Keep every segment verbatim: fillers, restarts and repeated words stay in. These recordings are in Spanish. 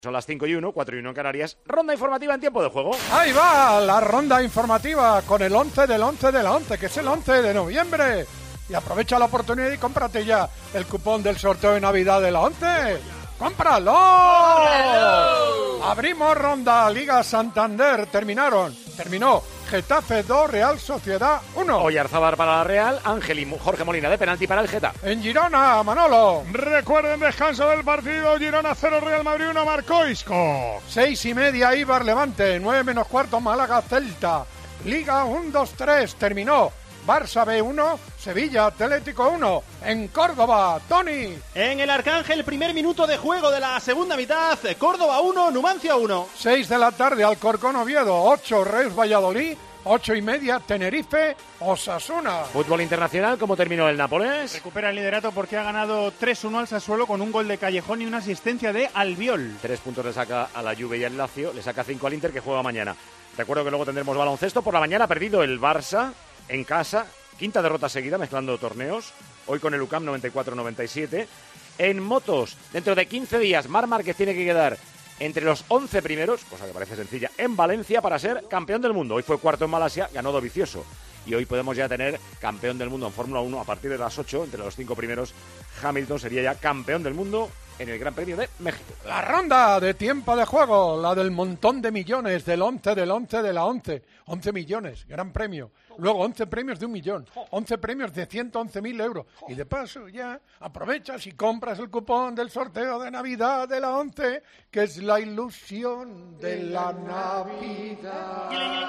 Son las cinco y uno, cuatro y uno en Canarias. Ronda informativa en tiempo de juego. Ahí va la ronda informativa con el once del once de la once, que es el once de noviembre. Y aprovecha la oportunidad y cómprate ya el cupón del sorteo de Navidad de la once. ¡Cómpralo! ¡Cómpralo! Abrimos ronda. Liga Santander. Terminaron. Terminó. Getafe dos, Real Sociedad uno. Oyarzábal para la Real, Ángel y Jorge Molina de penalti para el Getafe. En Girona, Manolo. Recuerden, descanso del partido. Girona cero, Real Madrid uno, marcó Isco. Seis y media, Eibar Levante. Nueve menos cuarto, Málaga Celta. Liga uno dos tres. Terminó. Barça B uno, Sevilla Atlético uno. En Córdoba, Tony. En el Arcángel, primer minuto de juego de la segunda mitad. Córdoba uno, Numancia uno. seis de la tarde, Alcorcón Oviedo. ocho, Reus Valladolid. ocho y media, Tenerife, Osasuna. Fútbol internacional, ¿cómo terminó el Nápoles? Recupera el liderato porque ha ganado tres uno al Sassuolo con un gol de Callejón y una asistencia de Albiol. Tres puntos le saca a la Juve y al Lazio, le saca cinco al Inter, que juega mañana. Recuerdo que luego tendremos baloncesto. Por la mañana ha perdido el Barça en casa, quinta derrota seguida mezclando torneos, hoy con el U C A M noventa y cuatro noventa y siete. En motos, dentro de quince días, Marc Márquez tiene que quedar entre los once primeros, cosa que parece sencilla, en Valencia para ser campeón del mundo. Hoy fue cuarto en Malasia, ganó Dovizioso. Y hoy podemos ya tener campeón del mundo en Fórmula uno a partir de las ocho, entre los cinco primeros. Hamilton sería ya campeón del mundo en el Gran Premio de México. La ronda de tiempo de juego, la del montón de millones, del once, del once, de la once. once millones, gran premio. Luego once premios de un millón, once premios de ciento once mil euros. Y de paso ya aprovechas y compras el cupón del sorteo de Navidad de la once, que es la ilusión de la Navidad.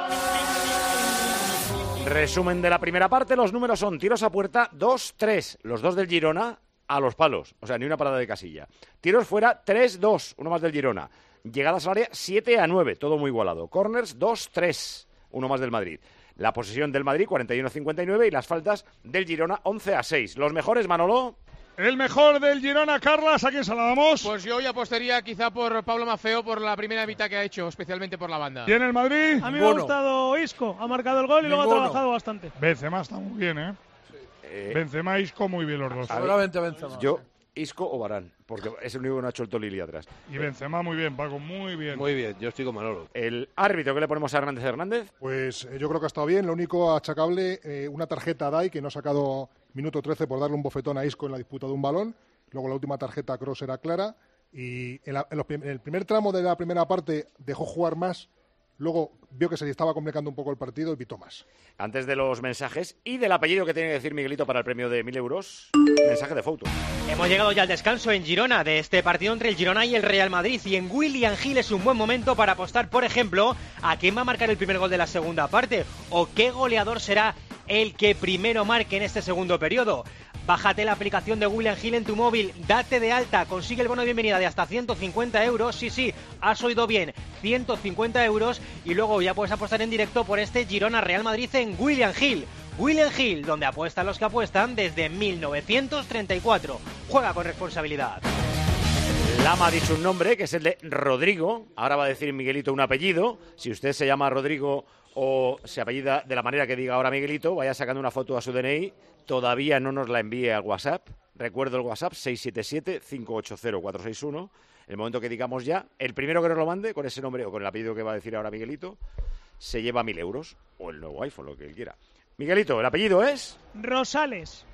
Resumen de la primera parte, los números son tiros a puerta dos tres, los dos del Girona a los palos, o sea, ni una parada de casilla. Tiros fuera tres dos, uno más del Girona. Llegadas al área siete a nueve, todo muy igualado. Corners dos tres, uno más del Madrid. La posesión del Madrid cuarenta y uno a cincuenta y nueve y las faltas del Girona once a seis. Los mejores, Manolo. El mejor del Girona, Carlas, ¿a quién se la damos? Pues yo hoy apostaría quizá por Pablo Maffeo por la primera mitad que ha hecho, especialmente por la banda. ¿Y en el Madrid? A mí me ha gustado Isco, ha marcado el gol y luego ha trabajado bastante. Benzema está muy bien, ¿eh? Sí. eh Benzema y Isco muy bien los dos. Seguramente Benzema. Yo, Isco o Varane, porque es el único que no ha hecho el Tolili atrás. Y Benzema muy bien, Paco, muy bien. Muy bien, yo estoy con Manolo. El árbitro, ¿qué le ponemos a Hernández Hernández? Pues eh, yo creo que ha estado bien, lo único achacable, eh, una tarjeta a Dai que no ha sacado minuto trece por darle un bofetón a Isco en la disputa de un balón. Luego la última tarjeta a Kroos era clara y en, la, en, los, en el primer tramo de la primera parte dejó jugar más, luego vio que se le estaba complicando un poco el partido y pitó más. Antes de los mensajes y del apellido que tiene que decir Miguelito para el premio de mil euros, mensaje de Fouto. Hemos llegado ya al descanso en Girona de este partido entre el Girona y el Real Madrid, y en William Hill es un buen momento para apostar, por ejemplo, a quién va a marcar el primer gol de la segunda parte o qué goleador será el que primero marque en este segundo periodo. Bájate la aplicación de William Hill en tu móvil, date de alta, consigue el bono de bienvenida de hasta ciento cincuenta euros, sí, sí, has oído bien, ciento cincuenta euros, y luego ya puedes apostar en directo por este Girona Real Madrid en William Hill. William Hill, donde apuestan los que apuestan desde mil novecientos treinta y cuatro. Juega con responsabilidad. Lama ha dicho un nombre, que es el de Rodrigo. Ahora va a decir Miguelito un apellido. Si usted se llama Rodrigo o se apellida de la manera que diga ahora Miguelito, vaya sacando una foto a su D N I. Todavía no nos la envíe al WhatsApp. Recuerdo el WhatsApp, seis siete siete, cinco ocho cero, cuatro seis uno. El momento que digamos ya, el primero que nos lo mande con ese nombre o con el apellido que va a decir ahora Miguelito, se lleva mil euros o el nuevo iPhone, lo que él quiera. Miguelito, ¿el apellido es? Rosales.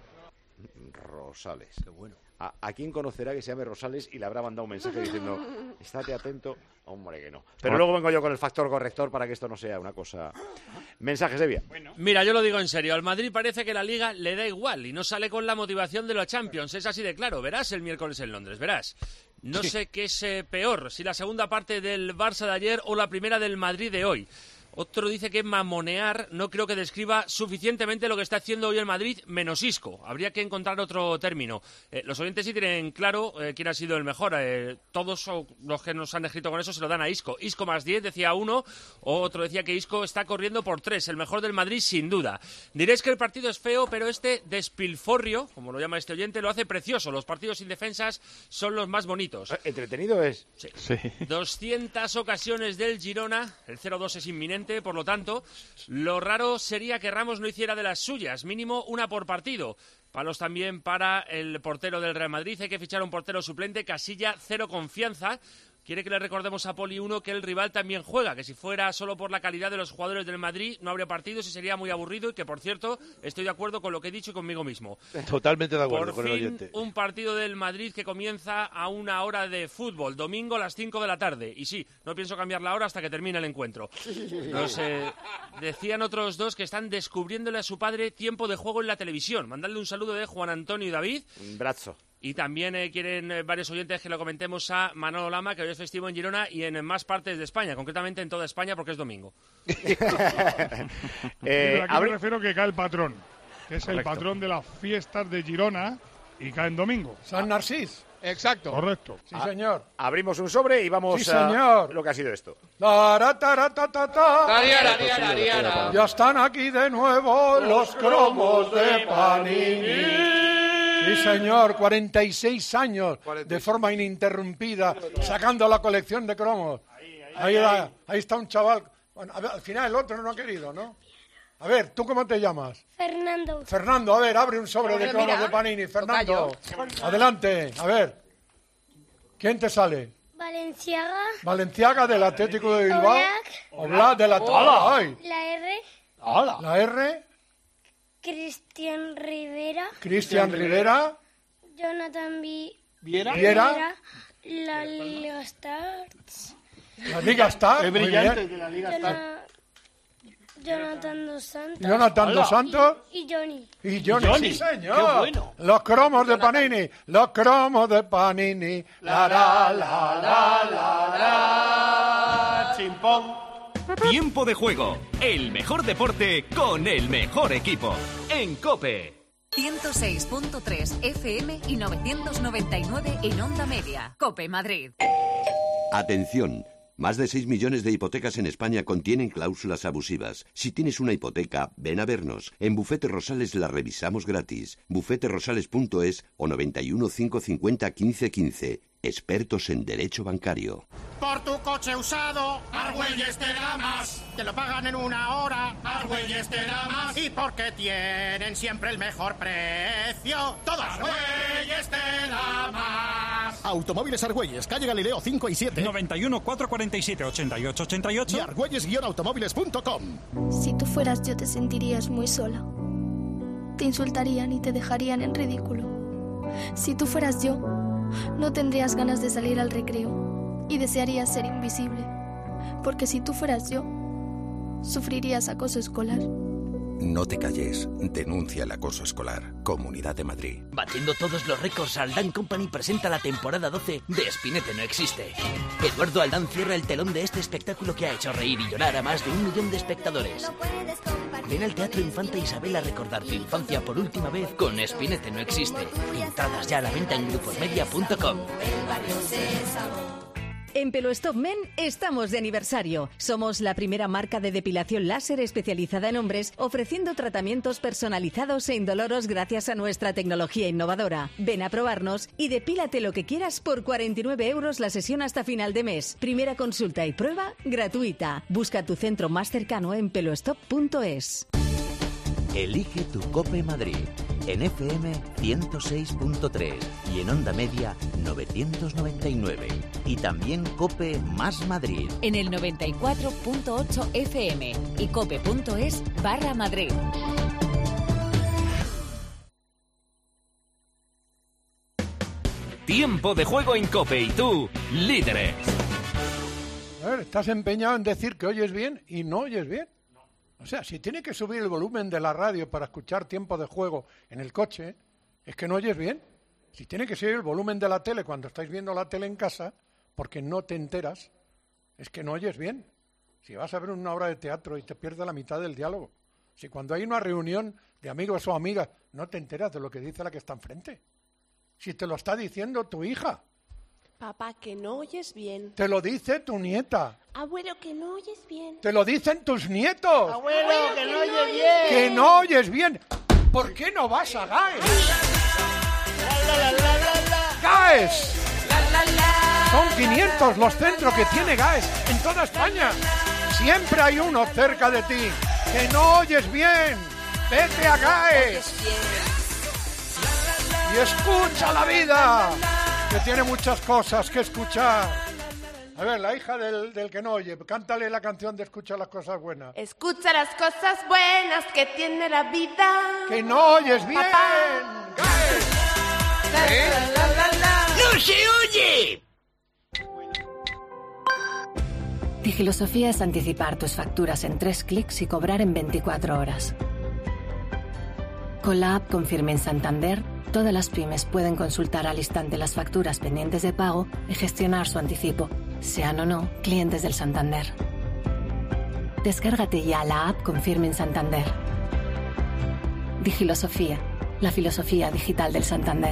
Rosales. Qué bueno. ¿A, ¿A quién conocerá que se llame Rosales y le habrá mandado un mensaje diciendo, estate atento? Hombre, que no. Pero luego vengo yo con el factor corrector para que esto no sea una cosa... Mensajes, Evia. Bueno. Mira, yo lo digo en serio. Al Madrid parece que la Liga le da igual y no sale con la motivación de los Champions. Es así de claro. Verás el miércoles en Londres, verás. No sé qué es eh, peor, si la segunda parte del Barça de ayer o la primera del Madrid de hoy. Otro dice que mamonear no creo que describa suficientemente lo que está haciendo hoy el Madrid, menos Isco. Habría que encontrar otro término. Eh, los oyentes sí tienen claro eh, quién ha sido el mejor. Eh, todos los que nos han escrito con eso se lo dan a Isco. Isco más diez, decía uno. Otro decía que Isco está corriendo por tres. El mejor del Madrid, sin duda. Diréis que el partido es feo, pero este despilforrio, como lo llama este oyente, lo hace precioso. Los partidos sin defensas son los más bonitos. ¿Entretenido es? Sí. sí. doscientas ocasiones del Girona. El cero dos es inminente. Por lo tanto, lo raro sería que Ramos no hiciera de las suyas, mínimo una por partido. Palos también para el portero del Real Madrid. Hay que fichar un portero suplente. Casilla, cero confianza. quiere que le recordemos a Poli uno que el rival también juega, que si fuera solo por la calidad de los jugadores del Madrid no habría partidos y sería muy aburrido, y que, por cierto, estoy de acuerdo con lo que he dicho y conmigo mismo. Totalmente de acuerdo por con fin, el oyente. Un partido del Madrid que comienza a una hora de fútbol, domingo a las cinco de la tarde. Y sí, no pienso cambiar la hora hasta que termine el encuentro. Nos eh, decían otros dos que están descubriéndole a su padre tiempo de juego en la televisión. Mandadle un saludo de Juan Antonio y David. Un brazo. Y también eh, quieren eh, varios oyentes que lo comentemos a Manolo Lama, que hoy es festivo en Girona y en más partes de España, concretamente en toda España porque es domingo. eh, aquí me refiero que cae el patrón, que es Correcto. el patrón de las fiestas de Girona y cae en domingo. San Narcís. Exacto. Correcto. Sí, señor. A abrimos un sobre y vamos sí, a señor. lo que ha sido esto. Ya están aquí de nuevo los cromos de Panini. Sí, señor, cuarenta y seis años de forma ininterrumpida, sacando la colección de cromos. Ahí, ahí, ahí está un chaval. Bueno, a ver, al final el otro no ha querido, ¿no? A ver, ¿tú cómo te llamas? Fernando. Fernando, a ver, abre un sobre Hombre, de cromos mira, de Panini. Fernando, adelante, a ver. ¿Quién te sale? Valenciaga. Valenciaga del Atlético de Bilbao. Oblak. Oblak del Atlético. Ay. La R. Hola. La R. Cristian Rivera. Cristian Rivera. Jonathan Vi... Viera. Viera. La Liga Stars. La Liga Stars. Es brillante de la Liga Stars. Jonathan Dos Santos. Jonathan Dos Santos. Y, y Johnny. Y Johnny, Johnny. Sí, señor. Qué bueno. Los cromos de Panini. Los cromos de Panini. La, la, la, la, la, la. Chimpón. Tiempo de juego. El mejor deporte con el mejor equipo. En COPE. ciento seis punto tres F M y novecientos noventa y nueve en Onda Media. COPE Madrid. Atención. Más de seis millones de hipotecas en España contienen cláusulas abusivas. Si tienes una hipoteca, ven a vernos. En Bufete Rosales la revisamos gratis. bufete rosales punto es o noventa y uno, cinco cincuenta, quince quince. Expertos en derecho bancario. Por tu coche usado, Argüelles te da más. Te lo pagan en una hora, Argüelles te da más. Y porque tienen siempre el mejor precio, todos Argüelles te da más. Automóviles Argüelles, calle Galileo cinco y siete. noventa y uno, cuatrocientos cuarenta y siete, ochenta y ocho, ochenta y ocho. Y argüelles guion automóviles punto com. Si tú fueras yo, te sentirías muy sola. Te insultarían y te dejarían en ridículo. Si tú fueras yo, no tendrías ganas de salir al recreo y desearías ser invisible, porque si tú fueras yo, sufrirías acoso escolar. No te calles, denuncia el acoso escolar. Comunidad de Madrid. Batiendo todos los récords, Aldán Company presenta la temporada doce de Espinete no existe. Eduardo Aldán cierra el telón de este espectáculo que ha hecho reír y llorar a más de un millón de espectadores. Ven al Teatro Infanta Isabel a recordar tu infancia por última vez con Espinete no existe. Entradas ya a la venta en gruposmedia punto com. En Pelo Stop Men estamos de aniversario. Somos la primera marca de depilación láser especializada en hombres, ofreciendo tratamientos personalizados e indoloros gracias a nuestra tecnología innovadora. Ven a probarnos y depílate lo que quieras por cuarenta y nueve euros la sesión hasta final de mes. Primera consulta y prueba gratuita. Busca tu centro más cercano en pelo stop punto es. Elige tu COPE Madrid en F M ciento seis punto tres y en Onda Media novecientos noventa y nueve. Y también COPE más Madrid en el noventa y cuatro punto ocho F M y cope punto es barra Madrid. Tiempo de juego en COPE y tú, líderes. A ver, estás empeñado en decir que oyes bien y no oyes bien. O sea, si tiene que subir el volumen de la radio para escuchar tiempo de juego en el coche, es que no oyes bien. Si tiene que subir el volumen de la tele cuando estáis viendo la tele en casa, porque no te enteras, es que no oyes bien. Si vas a ver una obra de teatro y te pierdes la mitad del diálogo. Si cuando hay una reunión de amigos o amigas no te enteras de lo que dice la que está enfrente. Si te lo está diciendo tu hija. Papá, que no oyes bien. Te lo dice tu nieta. Abuelo, que no oyes bien. Te lo dicen tus nietos. Abuelo, Abuelo que, que no oyes bien. Que no oyes bien. ¿Por qué no vas a GAES? ¡GAES! Son quinientos los centros que tiene GAES en toda España. Siempre hay uno cerca de ti. Que no oyes bien. Vete a GAES. Y escucha la vida, que tiene muchas cosas que escuchar. A ver, la hija del, del que no oye, cántale la canción de Escucha las cosas buenas. Escucha las cosas buenas que tiene la vida. ¡Que no oyes bien! ¿Eh? La, la, la, la. ¡No se oye! Digilosofía es anticipar tus facturas en tres clics y cobrar en veinticuatro horas. Con la app Confirming Santander, todas las pymes pueden consultar al instante las facturas pendientes de pago y gestionar su anticipo, sean o no clientes del Santander. Descárgate ya la app Confirming Santander. Digilosofía, la filosofía digital del Santander.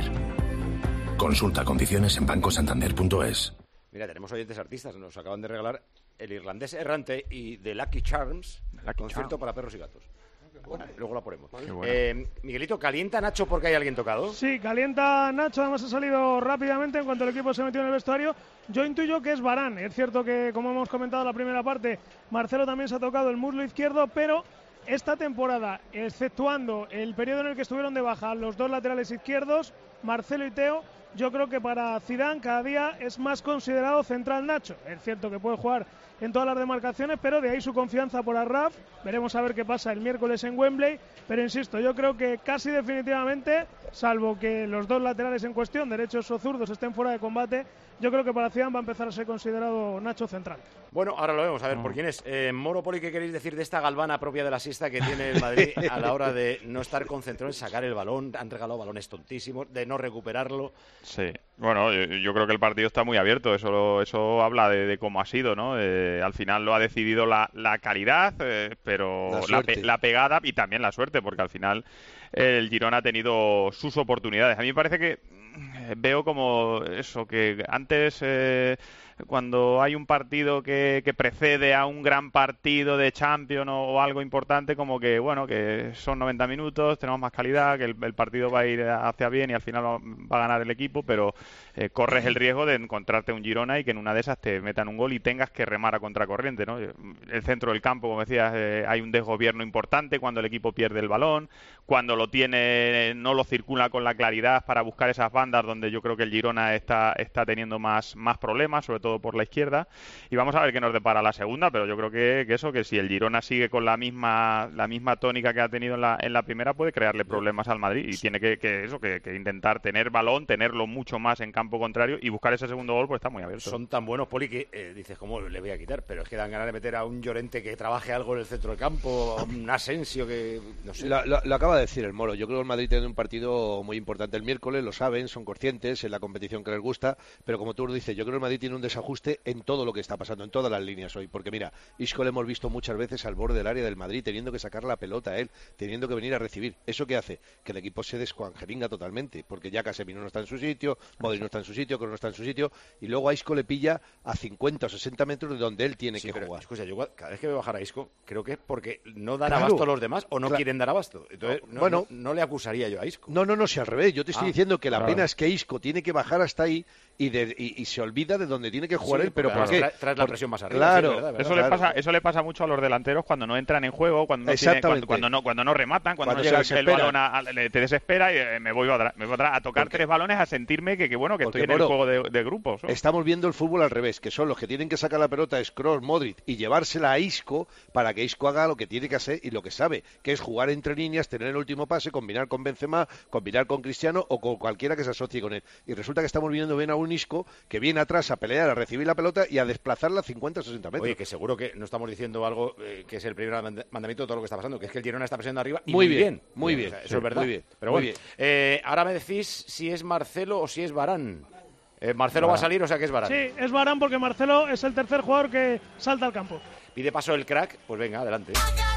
Consulta condiciones en banco santander punto es. Mira, tenemos oyentes artistas, nos acaban de regalar El Irlandés Errante y The Lucky Charms, Lucky concierto Charms. Para perros y gatos. Bueno, luego la ponemos. Bueno. Eh, Miguelito, ¿calienta Nacho porque hay alguien tocado? Sí, calienta Nacho, además ha salido rápidamente en cuanto el equipo se metió en el vestuario. Yo intuyo que es Varane. Es cierto que, como hemos comentado en la primera parte, Marcelo también se ha tocado el muslo izquierdo, pero esta temporada, exceptuando el periodo en el que estuvieron de baja los dos laterales izquierdos, Marcelo y Teo, yo creo que para Zidane cada día es más considerado central Nacho. Es cierto que puede jugar en todas las demarcaciones, pero de ahí su confianza por Arraf. Veremos a ver qué pasa el miércoles en Wembley, pero insisto, yo creo que casi definitivamente, salvo que los dos laterales en cuestión, derechos o zurdos, estén fuera de combate, yo creo que para Zidane va a empezar a ser considerado Nacho central. Bueno, ahora lo vemos, a ver, ¿por quién es? Eh, Moro, Poli, ¿qué queréis decir de esta galvana propia de la siesta que tiene el Madrid a la hora de no estar concentrado en sacar el balón? Han regalado balones tontísimos, de no recuperarlo. Sí, bueno, yo, yo creo que el partido está muy abierto, eso eso habla de, de cómo ha sido, ¿no? Eh, al final lo ha decidido la, la calidad, eh, pero la, la, pe, la pegada y también la suerte, porque al final eh, el Girona ha tenido sus oportunidades. A mí me parece que eh, veo como eso, que antes... Eh, cuando hay un partido que, que precede a un gran partido de Champions o, o algo importante, como que, bueno, que son noventa minutos, tenemos más calidad, que el, el partido va a ir hacia bien y al final va, va a ganar el equipo, pero eh, corres el riesgo de encontrarte un Girona y que en una de esas te metan un gol y tengas que remar a contracorriente, ¿no? El centro del campo, como decías, eh, hay un desgobierno importante cuando el equipo pierde el balón, cuando lo tiene no lo circula con la claridad para buscar esas bandas donde yo creo que el Girona está, está teniendo más, más problemas, sobre todo todo por la izquierda, y vamos a ver qué nos depara la segunda, pero yo creo que, que eso, que si el Girona sigue con la misma la misma tónica que ha tenido en la, en la primera, puede crearle problemas al Madrid, y tiene que, que eso que, que intentar tener balón, tenerlo mucho más en campo contrario, y buscar ese segundo gol, pues está muy abierto. Son tan buenos, Poli, que eh, dices, ¿cómo le voy a quitar? Pero es que dan ganas de meter a un Llorente que trabaje algo en el centro del campo, a un Asensio que, no sé. Lo, lo, lo acaba de decir el Moro, yo creo que el Madrid tiene un partido muy importante el miércoles, lo saben, son conscientes, en la competición que les gusta, pero como tú lo dices, yo creo que el Madrid tiene un desajuste en todo lo que está pasando, en todas las líneas hoy, porque mira, Isco le hemos visto muchas veces al borde del área del Madrid, teniendo que sacar la pelota a él, teniendo que venir a recibir. ¿Eso qué hace? Que el equipo se descuangeringa totalmente, porque ya Casemiro no está en su sitio, Modric no está en su sitio, Kroos no está en su sitio, y luego a Isco le pilla a cincuenta o sesenta metros de donde él tiene sí, que pero, jugar. Escucha, yo cada vez que veo bajar a Isco, creo que es porque no dan claro, abasto a los demás o no claro. quieren dar abasto. Entonces, no, bueno, no, no le acusaría yo a Isco. No, no, no, si al revés. Yo te estoy ah, diciendo que la claro. pena es que Isco tiene que bajar hasta ahí y, de, y, y se olvida de donde tiene que jugar sí, él, pero ¿por qué? Traes tra la presión más arriba. Claro, sí, verdad, verdad, eso, claro. Le pasa, eso le pasa mucho a los delanteros cuando no entran en juego, cuando no, tiene, cuando, cuando no, cuando no rematan, cuando, cuando no llega el balón, a, a, te desespera y eh, me voy a, me voy a, a tocar porque, tres balones, a sentirme que, que bueno, que estoy en el bueno, juego de, de grupos. ¿no? Estamos viendo el fútbol al revés, que son los que tienen que sacar la pelota, es Kroos, Modric, y llevársela a Isco para que Isco haga lo que tiene que hacer y lo que sabe, que es jugar entre líneas, tener el último pase, combinar con Benzema, combinar con Cristiano o con cualquiera que se asocie con él. Y resulta que estamos viendo bien a un Isco que viene atrás a pelear, a recibir la pelota y a desplazarla a cincuenta o sesenta metros. Oye, que seguro que no estamos diciendo algo eh, que es el primer mandamiento de todo lo que está pasando, que es que el Girona está presionando arriba y muy, muy bien, bien. Muy bien, o sea, eso sí, es verdad. Muy bien, pero muy bueno, bien. Eh, ahora me decís si es Marcelo o si es Varane. Eh, Marcelo Varane. Va a salir, o sea que es Varane. Sí, es Varane porque Marcelo es el tercer jugador que salta al campo. Pide paso el crack, pues venga, adelante.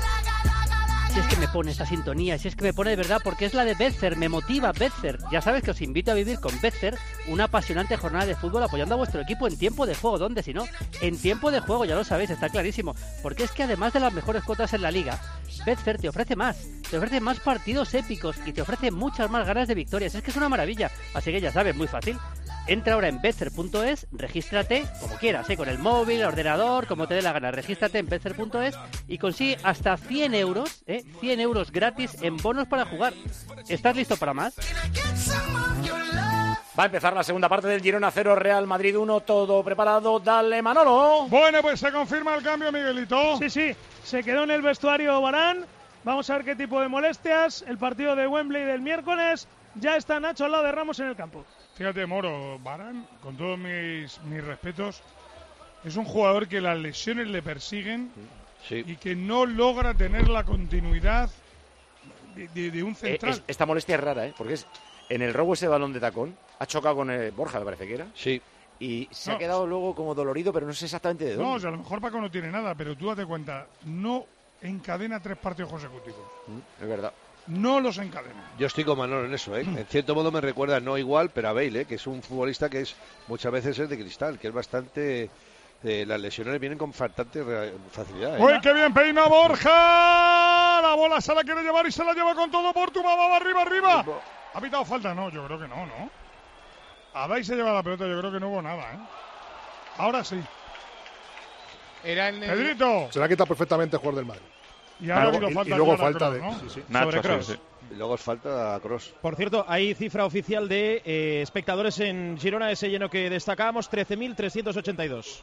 Si es que me pone esta sintonía, si es que me pone de verdad, porque es la de Betzer, me motiva Betzer. Ya sabes que os invito a vivir con Betzer una apasionante jornada de fútbol apoyando a vuestro equipo en tiempo de juego. ¿Dónde si no? En tiempo de juego, ya lo sabéis, está clarísimo. Porque es que además de las mejores cuotas en la liga, Betzer te ofrece más. Te ofrece más partidos épicos y te ofrece muchas más ganas de victorias. Es que es una maravilla. Así que ya sabes, muy fácil. Entra ahora en betzer punto es, regístrate como quieras, ¿eh? Con el móvil, el ordenador, como te dé la gana. Regístrate en betzer punto es y consigue hasta cien euros, ¿eh? cien euros gratis en bonos para jugar. ¿Estás listo para más? Va a empezar la segunda parte del Girona cero, Real Madrid uno, todo preparado. Dale, Manolo. Bueno, pues se confirma el cambio, Miguelito. Sí, sí, se quedó en el vestuario Varane. Vamos a ver qué tipo de molestias. El partido de Wembley del miércoles. Ya está Nacho al lado de Ramos en el campo. Fíjate, Moro, Varane, con todos mis, mis respetos, es un jugador que las lesiones le persiguen sí. y que no logra tener la continuidad de, de, de un central. Eh, es, esta molestia es rara, ¿eh? Porque es en el robo ese balón de tacón, ha chocado con eh, Borja, me parece que era. Sí. Y se no. ha quedado luego como dolorido, pero no sé exactamente de dónde. No, o sea, a lo mejor Paco no tiene nada, pero tú date cuenta, no encadena tres partidos consecutivos. Mm, es verdad. No los encadena. Yo estoy con Manolo en eso, ¿eh? En cierto modo me recuerda, no igual, pero a Bale, ¿eh? Que es un futbolista que es muchas veces es de cristal, que es bastante... Eh, las lesiones vienen con bastante facilidad, ¿eh? ¡Uy, qué bien peina Borja! La bola se la quiere llevar y se la lleva con todo Portugal, va arriba, arriba. ¿Ha pitado falta? No, yo creo que no, ¿no? Adai se lleva la pelota, yo creo que no hubo nada, ¿eh? Ahora sí. Era en el... Pedrito. Se la quita perfectamente el jugador del Madrid. Y, ahora luego, falta y, y luego falta Kroos, de ¿no? sí, sí. Nacho, sobre Kroos. Sí, sí. Y luego os falta a Kroos. Por cierto, hay cifra oficial de eh, espectadores en Girona, ese lleno que destacábamos, trece mil trescientos ochenta y dos.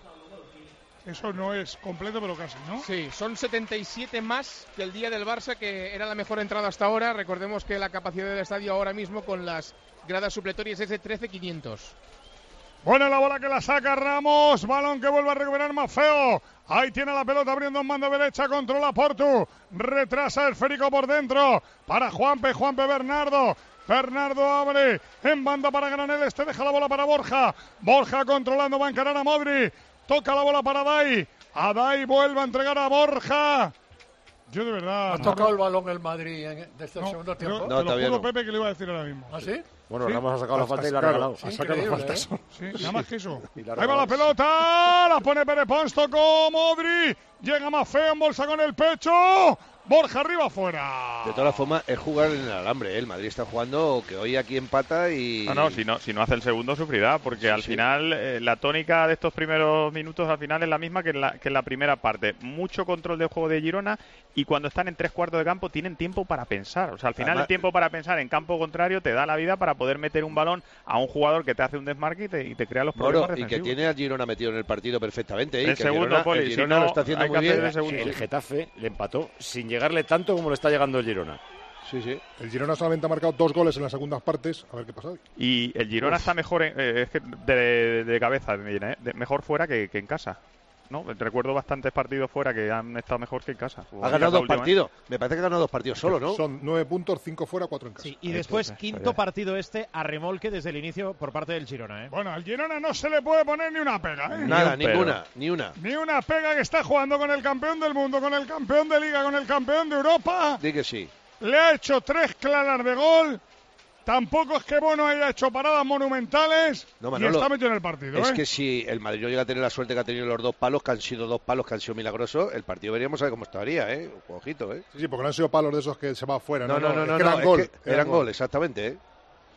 Eso no es completo, pero casi, ¿no? Sí, son setenta y siete más que el día del Barça, que era la mejor entrada hasta ahora. Recordemos que la capacidad del estadio ahora mismo con las gradas supletorias es de trece mil quinientos. Bueno, la bola que la saca Ramos, balón que vuelve a recuperar Maffeo. Ahí tiene la pelota abriendo en mano derecha, controla Portu, retrasa el esférico por dentro para Juanpe, Juanpe Bernardo. Bernardo abre en banda para Granel, este deja la bola para Borja. Borja controlando, va a encarar a Modri. Toca la bola para Adai. Adai vuelve a entregar a Borja. Yo de verdad... ¿Ha tocado el balón el Madrid en, desde el no, segundo tiempo? Yo, no, te lo juro, no. Pepe, que le iba a decir ahora mismo. ¿Ah, sí? Bueno, ¿Sí? Ramos ha sacado la falta y la ha claro, regalado. ha sacado la falta. Sí, nada más que eso. Y la Ahí va la pelota, la pone Pere Pons, tocó Modri, llega Maffeo en bolsa con el pecho, Borja arriba afuera. De todas formas, es jugar en el alambre, ¿eh? El Madrid está jugando que hoy aquí empata y... No, no, si no, si no hace el segundo sufrirá, porque sí, al sí. final eh, la tónica de estos primeros minutos al final es la misma que en la, que en la primera parte. Mucho control del juego de Girona y cuando están en tres cuartos de campo tienen tiempo para pensar. O sea, al final Además, el tiempo para pensar en campo contrario te da la vida para poder meter un balón a un jugador que te hace un desmarque y te, y te crea los problemas Moro, y que tiene a Girona metido en el partido perfectamente. ¿eh? El que segundo, Girona, Poli, el si Girona no, lo está haciendo hay muy que hacer bien. el segundo. El Getafe le empató sin llegarle tanto como le está llegando el Girona. Sí, sí. El Girona solamente ha marcado dos goles en las segundas partes. A ver qué pasa hoy. Y el Girona Uf. está mejor, en, eh, es que de, de, de cabeza, me viene, ¿eh? de, mejor fuera que, que en casa. ¿No? Recuerdo bastantes partidos fuera que han estado mejor que en casa. Ha ganado dos partidos. Me parece que ha ganado dos partidos solo, ¿no? Son nueve puntos, cinco fuera, cuatro en casa. Sí, y después Entonces, quinto partido este a remolque desde el inicio por parte del Girona, ¿eh? Bueno, al Girona no se le puede poner ni una pega, ¿eh? Nada, ni ninguna, ni una. Ni una pega, que está jugando con el campeón del mundo, con el campeón de Liga, con el campeón de Europa. Di que sí. Le ha hecho tres claras de gol. Tampoco es que Bono haya hecho paradas monumentales no, Manolo, y está metido en el partido. Es ¿eh? que si el Madrid no llega a tener la suerte que ha tenido los dos palos, que han sido dos palos que han sido milagrosos, el partido veríamos a ver cómo estaría, ¿eh? Ojito, ¿eh? Sí, sí, porque no han sido palos de esos que se va afuera. No, no, no, no, no, es que eran no, gol. Es que eran gol, exactamente, ¿eh?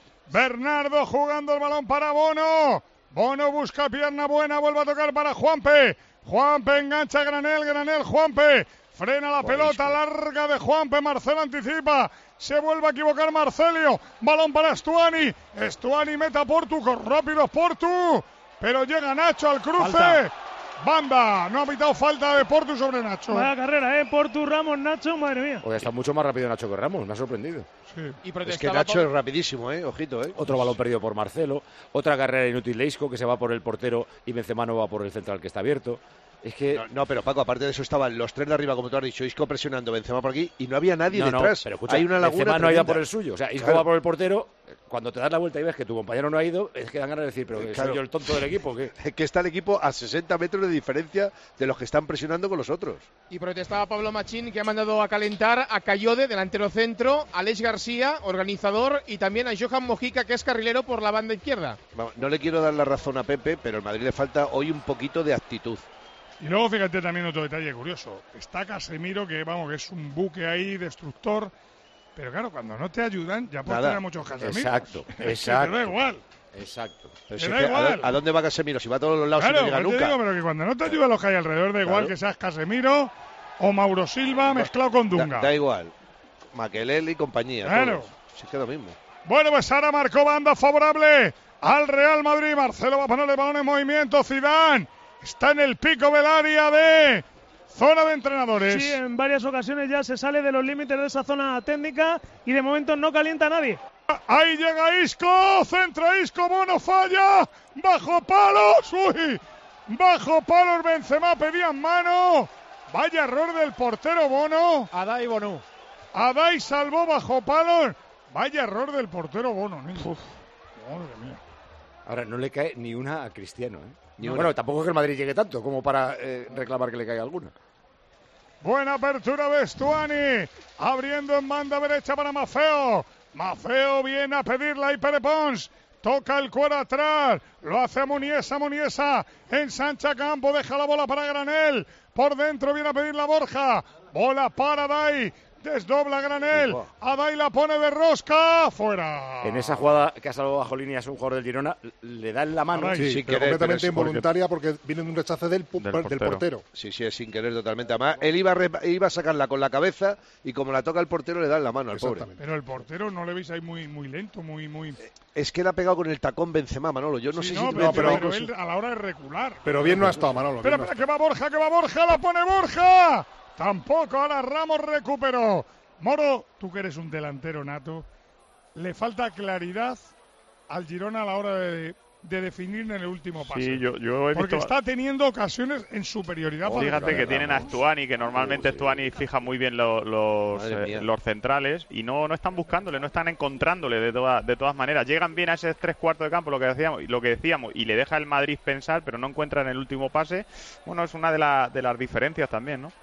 Bernardo jugando el balón para Bono. Bono busca pierna buena, vuelve a tocar para Juanpe. Juanpe engancha a Granel, Granel, Juanpe. Frena la pelota larga de Juanpe, Marcelo anticipa. Se vuelve a equivocar Marcelio. Balón para Stuani. Stuani mete a Portu, con rápido Portu. Pero llega Nacho al cruce. Falta. Banda. No ha pitado falta de Portu sobre Nacho. Vaya carrera, ¿eh? Portu, Ramos, Nacho, madre mía. Oye, está mucho más rápido Nacho que Ramos, me ha sorprendido. Sí. Y es que Nacho por... es rapidísimo, ¿eh? Ojito, ¿eh? Otro balón perdido por Marcelo. Otra carrera inútil de Isco, que se va por el portero y Benzema no va por el central que está abierto. Es que... no, no, pero Paco, aparte de eso estaban los tres de arriba, como tú has dicho, Isco presionando, Benzema por aquí y no había nadie no, detrás. No, pero escucha, hay una laguna Benzema no ha ido por el suyo. O sea, Isco claro. va por el portero. Cuando te das la vuelta y ves que tu compañero no ha ido, es que dan ganas de decir, pero claro. soy yo el tonto del equipo. ¿Qué? Que está el equipo a sesenta metros de diferencia de los que están presionando con los otros. Y protestaba Pablo Machín, que ha mandado a calentar a Cayode, delantero centro, a Aleix García, organizador, y también a Johan Mojica, que es carrilero por la banda izquierda. Vamos, no le quiero dar la razón a Pepe, pero al Madrid le falta hoy un poquito de actitud. Y luego fíjate también otro detalle curioso. Está Casemiro, que vamos, que es un buque ahí destructor. Pero claro, cuando no te ayudan, ya puedes tener muchos Casemiros. Exacto, exacto. Te da igual. Exacto. Pero si da igual. ¿A dónde va Casemiro? Si va a todos los lados claro, y no llega nunca. Digo, pero que cuando no te ayudan los que hay alrededor, da igual claro. que seas Casemiro o Mauro Silva mezclado con Dunga. Da, da igual. Makelele y compañía. Claro. Todos. Si es que es lo mismo. Bueno, pues ahora marcó banda favorable al Real Madrid. Marcelo va a poner el balón en movimiento. Zidane está en el pico del área de zona de entrenadores. Sí, en varias ocasiones ya se sale de los límites de esa zona técnica y de momento no calienta a nadie. Ahí llega Isco, centra Isco, Bono falla, bajo palos, uy, bajo palos Benzema, pedían mano, vaya error del portero Bono. Adai Bono. Adai salvó bajo palos, vaya error del portero Bono. Uf, madre mía. Ahora, no le cae ni una a Cristiano, ¿eh? Ni bueno, una. tampoco es que el Madrid llegue tanto como para eh, reclamar que le caiga alguna. Buena apertura de Stuani, abriendo en banda derecha para Maffeo. Maffeo viene a pedirla y Pere Pons toca el cuero atrás, lo hace a Muniesa, Muniesa ensancha campo, deja la bola para Granel, por dentro viene a pedirla Borja, bola para Adai, desdobla Granel, Adai la pone de rosca, fuera. En esa jugada que ha salvado bajo líneas un jugador del Girona, le da en la mano. Sí, sí, pero completamente involuntaria porque... porque viene de un rechace del, del, portero. del portero. Sí, sí, es sin querer totalmente. Además, él iba a, re, iba a sacarla con la cabeza y como la toca el portero le da en la mano al pobre. Pero el portero no le veis ahí muy, muy lento, muy, muy... Es que le ha pegado con el tacón Benzema, Manolo. Yo no sí, sé no, si... Pero, pero, pero él a la hora de recular. Pero bien no ha estado, Manolo. Espera, espera, no que va Borja, que va Borja, la pone Borja. Tampoco, ahora Ramos recuperó. Moro, tú que eres un delantero nato, le falta claridad al Girona a la hora de, de definir en el último pase. Sí, yo, yo he Porque visto... está teniendo ocasiones en superioridad. Oh, fíjate que tienen a Stuani, que normalmente uh, sí. Stuani fija muy bien lo, los, eh, los centrales, y no, no están buscándole, no están encontrándole de, toda, de todas maneras. Llegan bien a esos tres cuartos de campo, lo que decíamos, lo que decíamos, y le deja el Madrid pensar, pero no encuentran el último pase. Bueno, es una de, la, de las diferencias también, ¿no?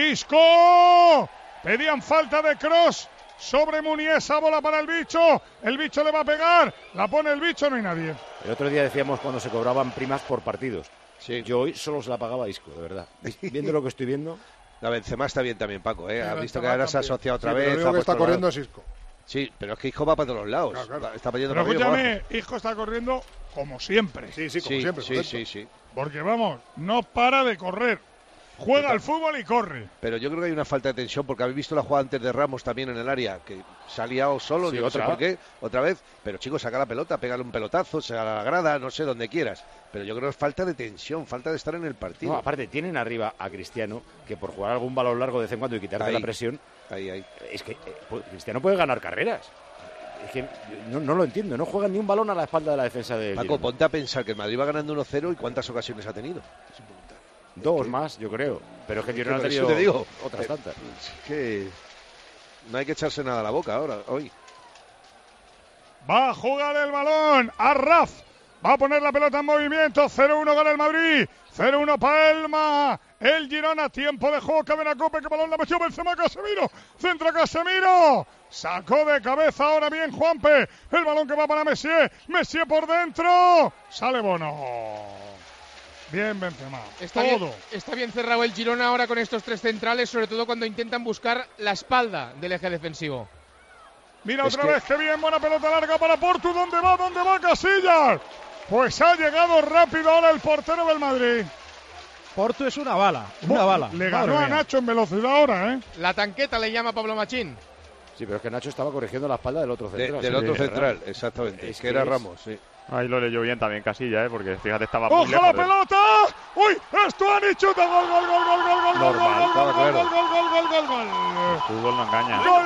¡Isco! Pedían falta de Kroos sobre Muniesa, bola para el bicho, el bicho le va a pegar, la pone el bicho, no hay nadie. El otro día decíamos cuando se cobraban primas por partidos. Sí. Yo hoy solo se la pagaba a Isco, de verdad. Viendo lo que estoy viendo. La Benzema está bien también, Paco, ¿eh? Sí, ha visto que ahora se ha asociado otra sí, vez. Pero lo que está corriendo es Isco. Sí, pero es que Isco va para todos los lados. Claro, claro. Está pero escúchame, Isco está corriendo como siempre. Sí, sí, como sí, siempre. Sí, sí, sí. Porque vamos, no para de correr. Juega al fútbol y corre. Pero yo creo que hay una falta de tensión porque habéis visto la jugada antes de Ramos también en el área, que se ha liado solo, sí, no sé por qué, otra vez. Pero chicos, saca la pelota, pégale un pelotazo, se a la grada, no sé, donde quieras. Pero yo creo que es falta de tensión, falta de estar en el partido. No, aparte, tienen arriba a Cristiano, que por jugar algún balón largo de vez en cuando y quitarte ahí, la presión, ahí, ahí. es que eh, Cristiano puede ganar carreras. Es que no, no lo entiendo, no juegan ni un balón a la espalda de la defensa de Paco, Girona. Ponte a pensar que el Madrid va ganando uno cero y cuántas ocasiones ha tenido. Dos ¿Qué? más, yo creo. Pero es que Girona ha tenido te digo, otras eh, tantas. Es que no hay que echarse nada a la boca ahora, hoy. Va a jugar el balón. Arraf va a poner la pelota en movimiento. cero uno gana el Madrid. cero uno Palma. El Girona, tiempo de juego. Cabe la copa, que balón la metió Benzema, Casemiro. Centra Casemiro. Sacó de cabeza ahora bien Juanpe. El balón que va para Messier. Messier por dentro. Sale Bono. Bien, Benzema. Está todo. Bien, está bien cerrado el Girona ahora con estos tres centrales, sobre todo cuando intentan buscar la espalda del eje defensivo. Mira es otra que... vez que bien, buena pelota larga para Portu. ¿Dónde va? ¿Dónde va Casillas? Pues ha llegado rápido ahora el portero del Madrid. Portu es una bala, una Bo bala. Le ganó Madre a Nacho mía. En velocidad ahora, ¿eh? La tanqueta le llama Pablo Machín. Sí, pero es que Nacho estaba corrigiendo la espalda del otro central. De, del sí, otro sí, central, ¿verdad? exactamente. Es que, que era es... Ramos, sí. Ahí lo leyó bien también Casilla, ¿eh? Porque fíjate, estaba muy ¡Ojo lejos. la de... pelota! ¡Uy! ¡Estuani chuta! ¡Gol, gol, gol, gol, gol, gol, Normal, gol, estaba gol, claro. gol, gol, gol, gol, gol, gol! El fútbol no engaña. ¡Gol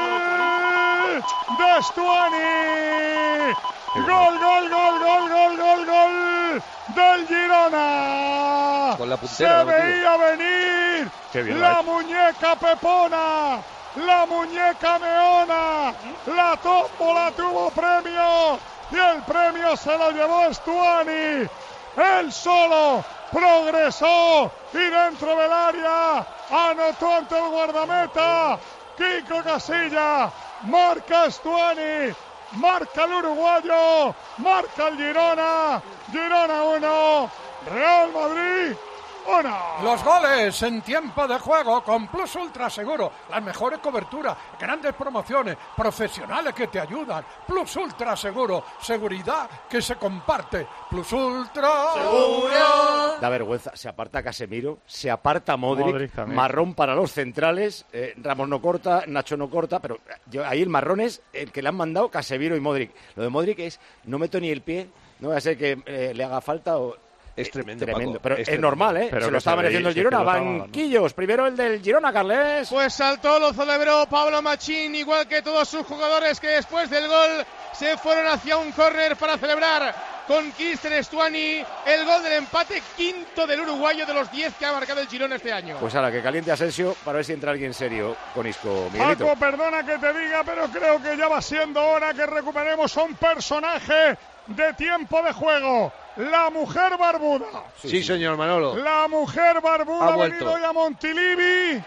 de Estuani! ¡Gol, gol, gol, gol, gol, gol, gol del Girona! Con la puntera, Se veía venir Qué bien la muñeca pepona, la muñeca meona, la tómbola tuvo premio y el premio se lo llevó Estuani. Él solo progresó y dentro del área anotó ante el guardameta. Kiko Casilla, marca Estuani, marca el uruguayo, marca el Girona. Girona uno, Real Madrid ¡Una! Los goles en tiempo de juego con Plus Ultra Seguro. Las mejores coberturas, grandes promociones, profesionales que te ayudan. Plus Ultra Seguro, seguridad que se comparte. Plus Ultra Seguro. Da vergüenza, se aparta Casemiro, se aparta Modric, Modric marrón para los centrales, eh, Ramos no corta, Nacho no corta, pero yo, ahí el marrón es el que le han mandado Casemiro y Modric. Lo de Modric es, no meto ni el pie, no va a ser que eh, le haga falta o... Es tremendo, tremendo. Paco, Pero es es, tremendo. normal, ¿eh? Pero se lo que está mereciendo el sabéis, Girona. es que lo está Banquillos. Primero el del Girona, Carles. Pues saltó, lo celebró Pablo Machín, igual que todos sus jugadores que después del gol se fueron hacia un córner para celebrar con Cristian Stuani el gol del empate, quinto del uruguayo de los diez que ha marcado el Girona este año. Pues ahora que caliente Asensio para ver si entra alguien serio con Isco. Miguelito. Paco, perdona que te diga, pero creo que ya va siendo hora que recuperemos a un personaje de tiempo de juego. La mujer barbuda. Sí, sí, señor Manolo. La mujer barbuda ha, ha venido hoy a Montilivi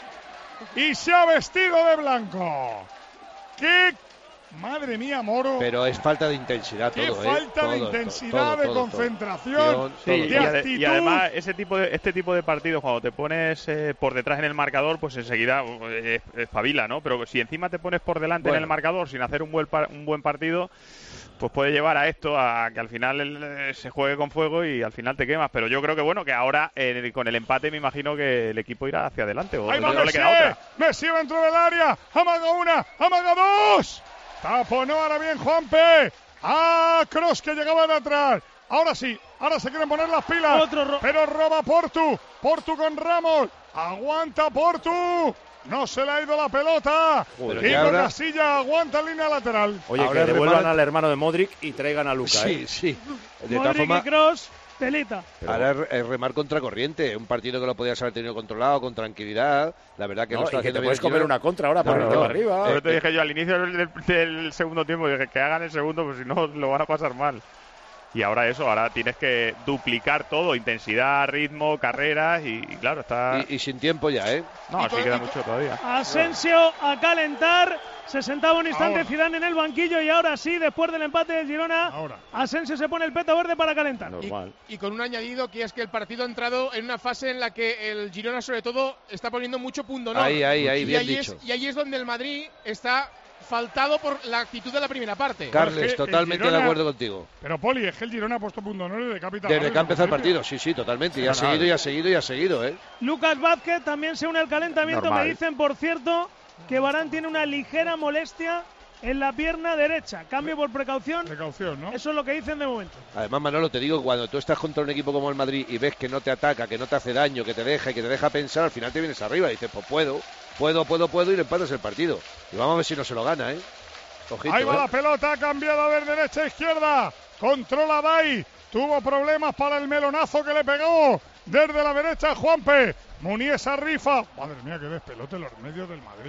y se ha vestido de blanco. ¡Qué madre mía, Moro! Pero es falta de intensidad Qué todo, falta ¿eh? de todo, intensidad, todo, de todo, concentración, todo. Sí, de y, ade- actitud. y además ese tipo de, este tipo de partidos, cuando te pones eh, por detrás en el marcador, pues enseguida eh, espabila, ¿no? Pero si encima te pones por delante Bueno. en el marcador sin hacer un buen, par- un buen partido, pues puede llevar a esto, a que al final el, se juegue con fuego y al final te quemas. Pero yo creo que bueno, que ahora eh, con el empate me imagino que el equipo irá hacia adelante. O Ahí no va le Messi, queda otra. Messi dentro del área, amaga una, amaga dos. Taponó ahora bien Juanpe. Ah, Kroos que llegaba de atrás. Ahora sí, ahora se quieren poner las pilas. Otro ro- pero roba Portu. Portu con Ramos. Aguanta Portu. No se le ha ido la pelota. Joder, y y con ahora- Casilla aguanta en línea lateral. Oye, Ahora que devuelvan reparan- al hermano de Modric y traigan a Luca, Sí, ¿eh? sí. De todas Modric y formas, Kroos, telita. Pero- ahora es, es remar contra corriente. Un partido que lo podías haber tenido controlado con tranquilidad. La verdad que No, lo está y que haciendo te bien puedes el comer Girona. una contra ahora por No, irte no. para arriba. Pero te dije yo al inicio del, del segundo tiempo, dije que hagan el segundo, pues si no lo van a pasar mal. Y ahora eso, ahora tienes que duplicar todo, intensidad, ritmo, carreras y, y claro, está... Y, y sin tiempo ya, ¿eh? No, así queda mucho todavía. Asensio a calentar. Se sentaba un instante Ahora. Zidane en el banquillo y ahora sí, después del empate del Girona, Ahora. Asensio se pone el peto verde para calentar. Normal. Y con un añadido que es que el partido ha entrado en una fase en la que el Girona sobre todo está poniendo mucho punto honor. Ahí, ahí, ahí, y bien ahí dicho. Es, y ahí es donde el Madrid está faltado por la actitud de la primera parte. Car- Carles, el totalmente Girona- de acuerdo contigo. Pero Poli, es que el Girona ha puesto punto honor desde capital. Desde que ha empezado el partido, sí, sí, totalmente. Y ha seguido, y ha seguido, y ha seguido, ¿eh? Lucas Vázquez también se une al calentamiento. Normal. Me dicen, por cierto, que Varane tiene una ligera molestia en la pierna derecha. Cambio por precaución. Precaución, ¿no? Eso es lo que dicen de momento. Además, Manolo, te digo, cuando tú estás contra un equipo como el Madrid y ves que no te ataca, que no te hace daño, que te deja y que te deja pensar, al final te vienes arriba y dices, pues puedo, puedo, puedo, puedo y le empatas el partido. Y vamos a ver si no se lo gana, ¿eh? Ojito, Ahí va ¿eh? la pelota, ha cambiado de derecha a izquierda. Controla Dai. Tuvo problemas para el melonazo que le pegó desde la derecha Juanpe. Muniesa rifa. Madre mía, qué despelote en los medios del Madrid.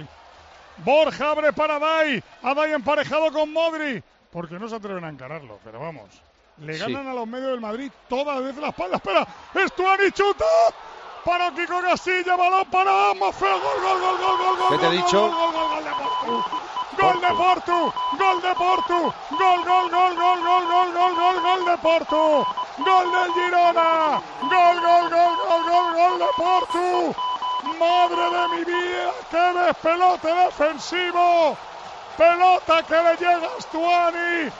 Borja abre para Dai. A Dai emparejado con Modri. Porque no se atreven a encararlo, pero vamos. Le Sí. ganan a los medios del Madrid todas veces la espalda. Espera, Stuani chuta. Para Kiko Casilla, balón para Mafeo. Gol, gol, gol, gol, gol, gol. ¿Qué te he gol, dicho? Gol, gol, gol, gol de Portu. Gol de Portu, gol de Portu, gol, gol, gol, gol, gol, gol, gol, gol, gol de Portu, gol del Girona, gol, gol, gol, gol, gol, gol de Portu. Madre de mi vida, qué despelote defensivo, pelota que le llega a Stuani,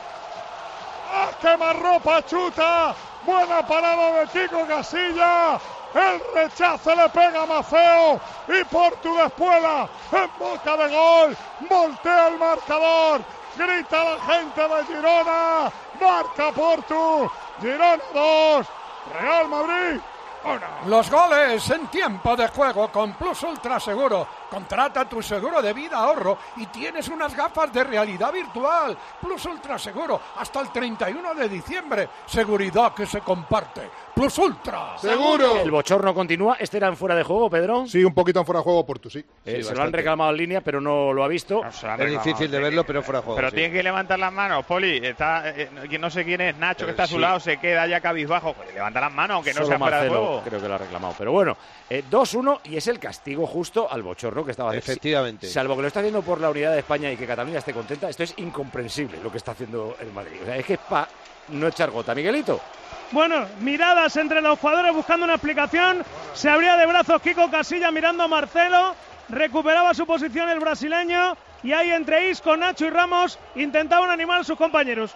a quemarropa chuta, buena parada de Kiko Casilla. El rechazo le pega a Mafeo y Portu despuela en boca de gol. Voltea el marcador. Grita la gente de Girona. Marca Portu. Girona dos. Real Madrid uno. Los goles en tiempo de juego con Plus Ultra Seguro. Contrata tu seguro de vida ahorro y tienes unas gafas de realidad virtual. Plus Ultra Seguro hasta el treinta y uno de diciembre. Seguridad que se comparte. Plus Ultra. El bochorno continúa. ¿Este era en fuera de juego, Pedro? Sí, un poquito en fuera de juego por tu sí. Eh, Sí, se lo han bastante. reclamado en línea, pero no lo ha visto. No, se lo han Es reclamado, difícil de sí. verlo, pero fuera de juego. Pero sí. tiene que levantar las manos, Poli. Está, eh, no sé quién es, Nacho, que está a su sí. lado, se queda ya cabizbajo. Pues levanta las manos, aunque no Solo sea fuera de Marcelo juego. creo que lo ha reclamado. Pero bueno, eh, dos uno y es el castigo justo al bochorno que estaba haciendo. Efectivamente. Salvo que lo está haciendo por la unidad de España y que Cataluña esté contenta, esto es incomprensible lo que está haciendo el Madrid. O sea, es que es para no echar gota. Miguelito. Bueno, miradas entre los jugadores buscando una explicación. Se abría de brazos Kiko Casilla mirando a Marcelo. Recuperaba su posición el brasileño. Y ahí entre Isco, Nacho y Ramos intentaban animar a sus compañeros.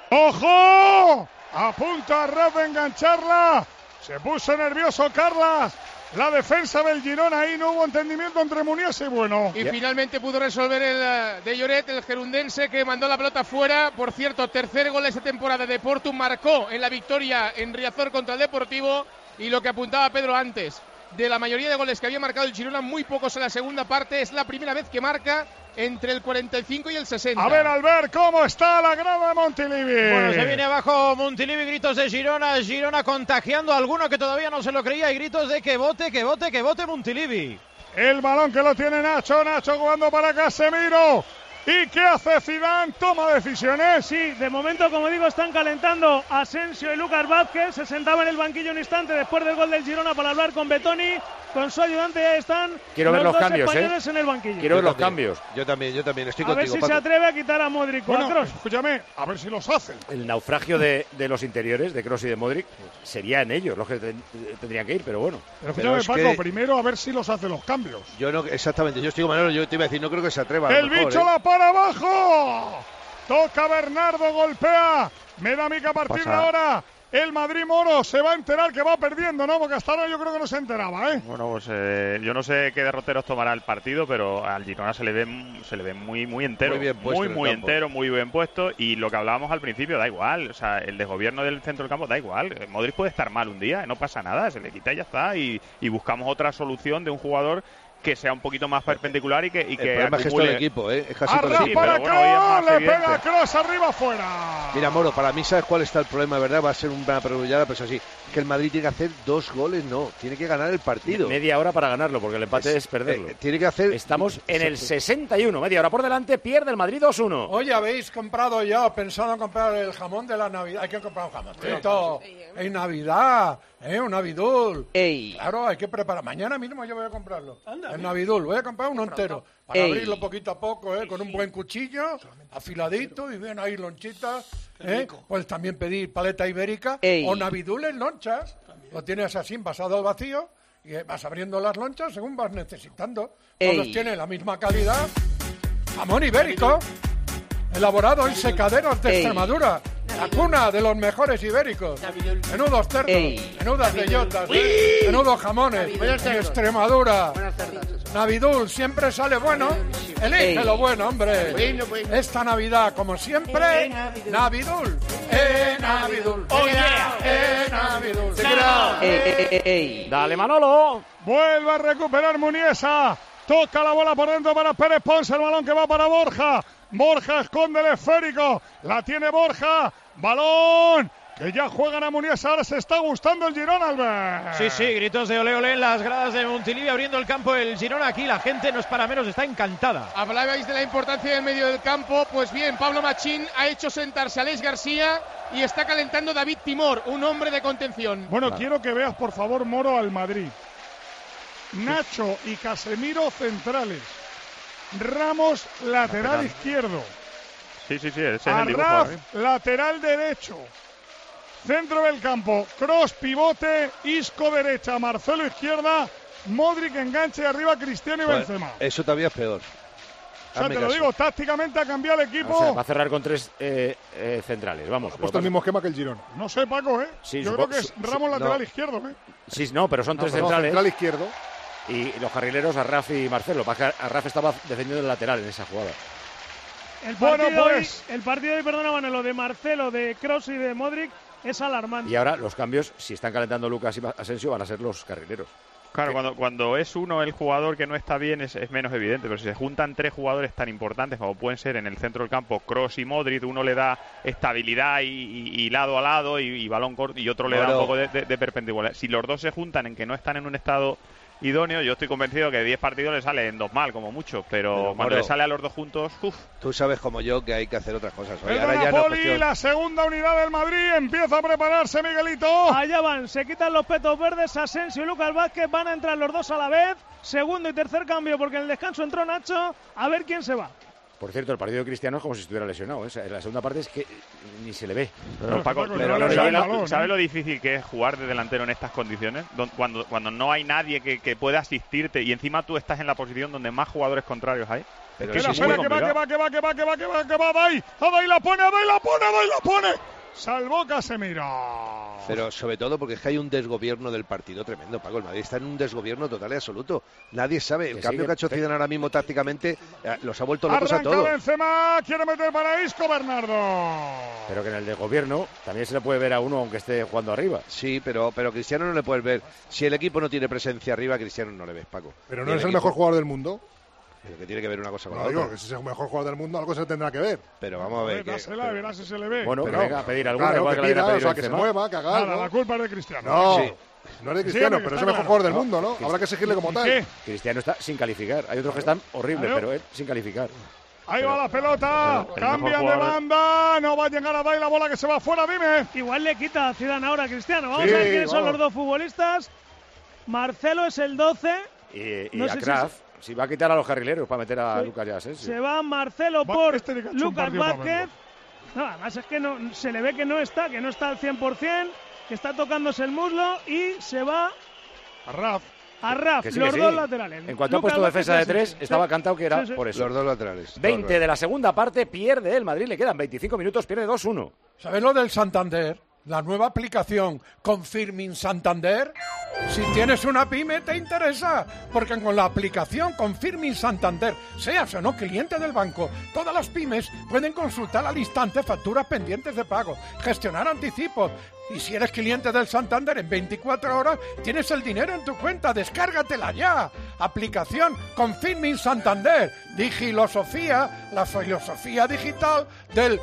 ¡Ojo! A punto a Rafa de engancharla. Se puso nervioso Carlas. La defensa del Girona, ahí no hubo entendimiento entre Muniesa y Bueno. Y yeah. finalmente pudo resolver el de Lloret, el gerundense, que mandó la pelota fuera. Por cierto, tercer gol de esta temporada de Porto, marcó en la victoria en Riazor contra el Deportivo. Y lo que apuntaba Pedro antes, de la mayoría de goles que había marcado el Girona, muy pocos en la segunda parte. Es la primera vez que marca entre el cuarenta y cinco y el sesenta. A ver, Albert, ¿cómo está la grada de Montilivi? Bueno, se viene abajo Montilivi, gritos de Girona, Girona contagiando a alguno que todavía no se lo creía y gritos de que vote, que vote, que vote Montilivi. El balón que lo tiene Nacho, Nacho jugando para Casemiro. ¿Y qué hace Zidane? Toma decisiones. Sí, de momento, como digo, están calentando Asensio y Lucas Vázquez. Se sentaba en el banquillo un instante después del gol del Girona para hablar con Betoni. Con su ayudante ya están. Quiero ver los cambios, ¿eh? En el banquillo. Quiero ver los cambios. Yo también, yo también. Estoy a contigo, ver si Paco. se atreve a quitar a Modric o bueno, a Kroos. Escúchame, a ver si los hacen. El naufragio de, de los interiores, de Kroos y de Modric, sería en ellos los que ten, tendrían que ir, pero bueno. Pero escúchame, pero Paco, que... primero a ver si los hace los cambios. Yo no, exactamente. Yo estoy con Manolo, yo te iba a decir, no creo que se atreva. El mejor, bicho ¿eh? la para abajo. Toca Bernardo, golpea. Me da mica a partir de ahora. El Madrid Moro se va a enterar que va perdiendo, ¿no? Porque hasta ahora yo creo que no se enteraba, ¿eh? Bueno, pues eh, yo no sé qué derroteros tomará el partido, pero al Girona se le ve se le ve muy muy entero, muy bien puesto, muy muy campo. entero, muy bien puesto, y lo que hablábamos al principio da igual, o sea, el desgobierno del centro del campo da igual. Modric puede estar mal un día, no pasa nada, se le quita y ya está, y, y buscamos otra solución de un jugador que sea un poquito más perpendicular y que y el que problema es acumule... el equipo, ¿eh? Es casi Arra todo el para equipo. Kroos, le pega Kroos arriba afuera. Mira, Moro, para mí sabes cuál está el problema, ¿verdad? Va a ser una perogrullada, pero es así. Que el Madrid tiene que hacer dos goles, no. Tiene que ganar el partido. Media hora para ganarlo, porque el empate es, es perderlo. Eh, tiene que hacer... Estamos en el sesenta y uno, media hora por delante, pierde el Madrid dos uno. Oye, ¿habéis comprado ya, pensado en comprar el jamón de la Navidad? Hay que comprar un jamoncito. En Navidad, ¿eh? Un Navidul. Ey. Claro, hay que preparar. Mañana mismo yo voy a comprarlo. Anda, el Navidul, voy a comprar uno entero. Para Ey. abrirlo poquito a poco, ¿eh? Con un buen cuchillo, afiladito, y bien ahí lonchitas. ¿eh? Puedes también pedir paleta ibérica. Ey. O Navidul en lonchas. Lo tienes así, envasado al vacío. Y vas abriendo las lonchas según vas necesitando. Ey. Todos tienen la misma calidad. Jamón ibérico, elaborado en secaderos de Ey. Extremadura. La cuna de los mejores ibéricos. Menudos cerdos, Ey. menudas bellotas, ¿eh? Menudos jamones. En Extremadura. Navidul siempre sale bueno. Elige Ey. lo bueno, hombre. Esta Navidad, como siempre, Navidul. ¡Eh, Navidul! ¡Oh, yeah! ¡Eh, Navidul! Ey, ey, ey, ey. Dale, Manolo. Vuelve a recuperar Muniesa. Toca la bola por dentro para Pérez Ponce. El balón que va para Borja. Borja esconde el esférico. La tiene Borja. Balón que ya juegan a Muniesa. Ahora se está gustando el Girona, Albert. Sí, sí, gritos de ole ole en las gradas de Montilivi abriendo el campo el Girona. Aquí la gente no es para menos, está encantada. Hablabais de la importancia del medio del campo. Pues bien, Pablo Machín ha hecho sentarse a Alex García y está calentando David Timor, un hombre de contención. Bueno, Claro. quiero que veas, por favor, Moro, al Madrid. Nacho y Casemiro centrales. Ramos lateral, Lateral. izquierdo. Sí, sí, sí, ese es el dibujo. Arraf ¿eh? lateral derecho. Centro del campo. Kroos pivote. Isco derecha. Marcelo izquierda. Modric enganche arriba. Cristiano y Bueno, Benzema. eso todavía es peor. O sea, Hazme te lo caso. digo, tácticamente ha cambiado el equipo. O sea, va a cerrar con tres eh, eh, centrales, vamos. Ha puesto el mismo esquema que el Girona. No sé, Paco, ¿eh? Sí, Yo supo- creo que es su- Ramos su- lateral no. izquierdo, ¿eh? Sí, no, pero son No, tres pero no, centrales. central izquierdo. Y los carrileros, Arraf y Marcelo. Arraf estaba defendiendo el lateral en esa jugada. El Bueno, partido, pues. hoy, el partido de hoy, perdona, Manolo, de Marcelo, de Kroos y de Modric es alarmante. Y ahora los cambios, si están calentando Lucas y Asensio, van a ser los carrileros. Claro, cuando, cuando es uno el jugador que no está bien es, es menos evidente, pero si se juntan tres jugadores tan importantes como pueden ser en el centro del campo Kroos y Modric, uno le da estabilidad y, y- y lado a lado y, y balón corto y otro le da Bueno. un poco de, de- de perpendicular. Si los dos se juntan en que no están en un estado idóneo, yo estoy convencido que de diez partidos le salen dos mal, como mucho, pero, Pero, cuando Moro, le sale a los dos juntos, uff. Tú sabes como yo que hay que hacer otras cosas. Oye, El ahora ya no es Napoli, cuestión- la segunda unidad del Madrid. Empieza a prepararse, Miguelito. Allá van, se quitan los petos verdes, Asensio y Lucas Vázquez, van a entrar los dos a la vez, segundo y tercer cambio porque en el descanso entró Nacho, a ver quién se va. Por cierto, el partido de Cristiano es como si estuviera lesionado. ¿eh? En la segunda parte es que ni se le ve. Pero, Paco, pero, pero, ¿sabes, lo, ¿sabes lo difícil que es jugar de delantero en estas condiciones? Cuando, cuando no hay nadie que, que pueda asistirte y encima tú estás en la posición donde más jugadores contrarios hay. Pero que la espera, que va, que va, que va, que va, que va, que va, que va, Adai, Adai la pone, Adai la pone, Adai la pone. Salvó Casemiro. Pero sobre todo porque es que hay un desgobierno del partido tremendo, Paco. El Madrid está en un desgobierno total y absoluto. Nadie sabe. El que cambio sí, que ha hecho Zidane ahora mismo tácticamente eh, los ha vuelto locos a todos. Benzema, quiere meter para Isco, Bernardo. Pero que en el desgobierno también se le puede ver a uno aunque esté jugando arriba. Sí, pero pero Cristiano no le puedes ver. Si el equipo no tiene presencia arriba, Cristiano no le ves, Paco. Pero no es el, el mejor jugador del mundo. Pero que tiene que ver una cosa con no, la digo, otra. que si es el mejor jugador del mundo, algo se tendrá que ver. Pero vamos a ver. Dásela, que, verás si se le ve. Bueno, pero, venga, a pedir alguna. Claro, que, que, pida, o sea, que se mueva, que haga algo. Nada, la culpa es de Cristiano. No, sí. no es de Cristiano, sí, pero es el mejor jugador del mundo, ¿no? ¿Qué? Habrá que exigirle como tal. ¿Qué? Cristiano está sin calificar. Hay otros que están horribles, ¿Claro? pero él sin calificar. Ahí pero, va la pelota, cambian de banda, no va a llegar a dar la bola que se va afuera, dime. Igual le quita a Zidane ahora a Cristiano. Vamos sí, a ver quiénes vamos. son los dos futbolistas. Marcelo es el doce. Y, y no a Kraf. Si Si va a quitar a los carrileros para meter a sí. Lucas ya, ¿eh? Sí. Se va Marcelo por este Lucas Vázquez. No, además es que no, se le ve que no está, que no está al cien por cien, que está tocándose el muslo y se va a Raf. A Raf, sí, los sí. dos laterales. En cuanto ha puesto defensa de tres, estaba cantado que era sí, sí. por eso. Los dos laterales. veinte de la segunda parte, pierde el Madrid, le quedan veinticinco minutos, pierde dos uno. ¿Sabes lo del Santander? La nueva aplicación Confirming Santander. Si tienes una pyme te interesa, porque con la aplicación Confirming Santander, seas o no cliente del banco, todas las pymes pueden consultar al instante facturas pendientes de pago, gestionar anticipos. Y si eres cliente del Santander, en veinticuatro horas tienes el dinero en tu cuenta. Descárgatela ya. Aplicación Confirming Santander. Digilosofía, la filosofía digital del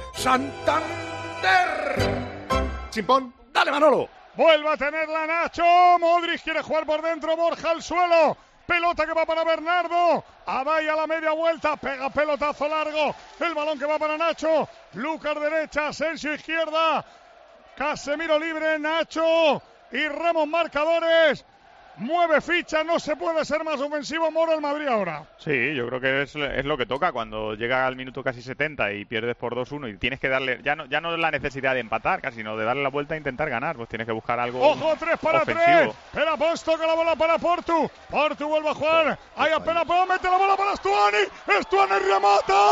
Santander. Chimpón. Dale, Manolo. Vuelve a tenerla Nacho. Modric quiere jugar por dentro. Borja al suelo. Pelota que va para Bernardo. Adai a la media vuelta. Pega pelotazo largo. El balón que va para Nacho. Lucas derecha. Asensio izquierda. Casemiro libre. Nacho. Y Ramos marcadores. Mueve ficha, no se puede ser más ofensivo Moro el Madrid ahora. Sí, yo creo que es, es lo que toca cuando llega al minuto casi setenta y pierdes por dos uno y tienes que darle, ya no ya no es la necesidad de empatar, casi sino de darle la vuelta e intentar ganar, pues tienes que buscar algo Ojo, tres para ofensivo. tres. Espera, Pons toca la bola para Portu. Portu vuelve a jugar. Ahí apenas puede meter la bola para Stuani. Stuani remata.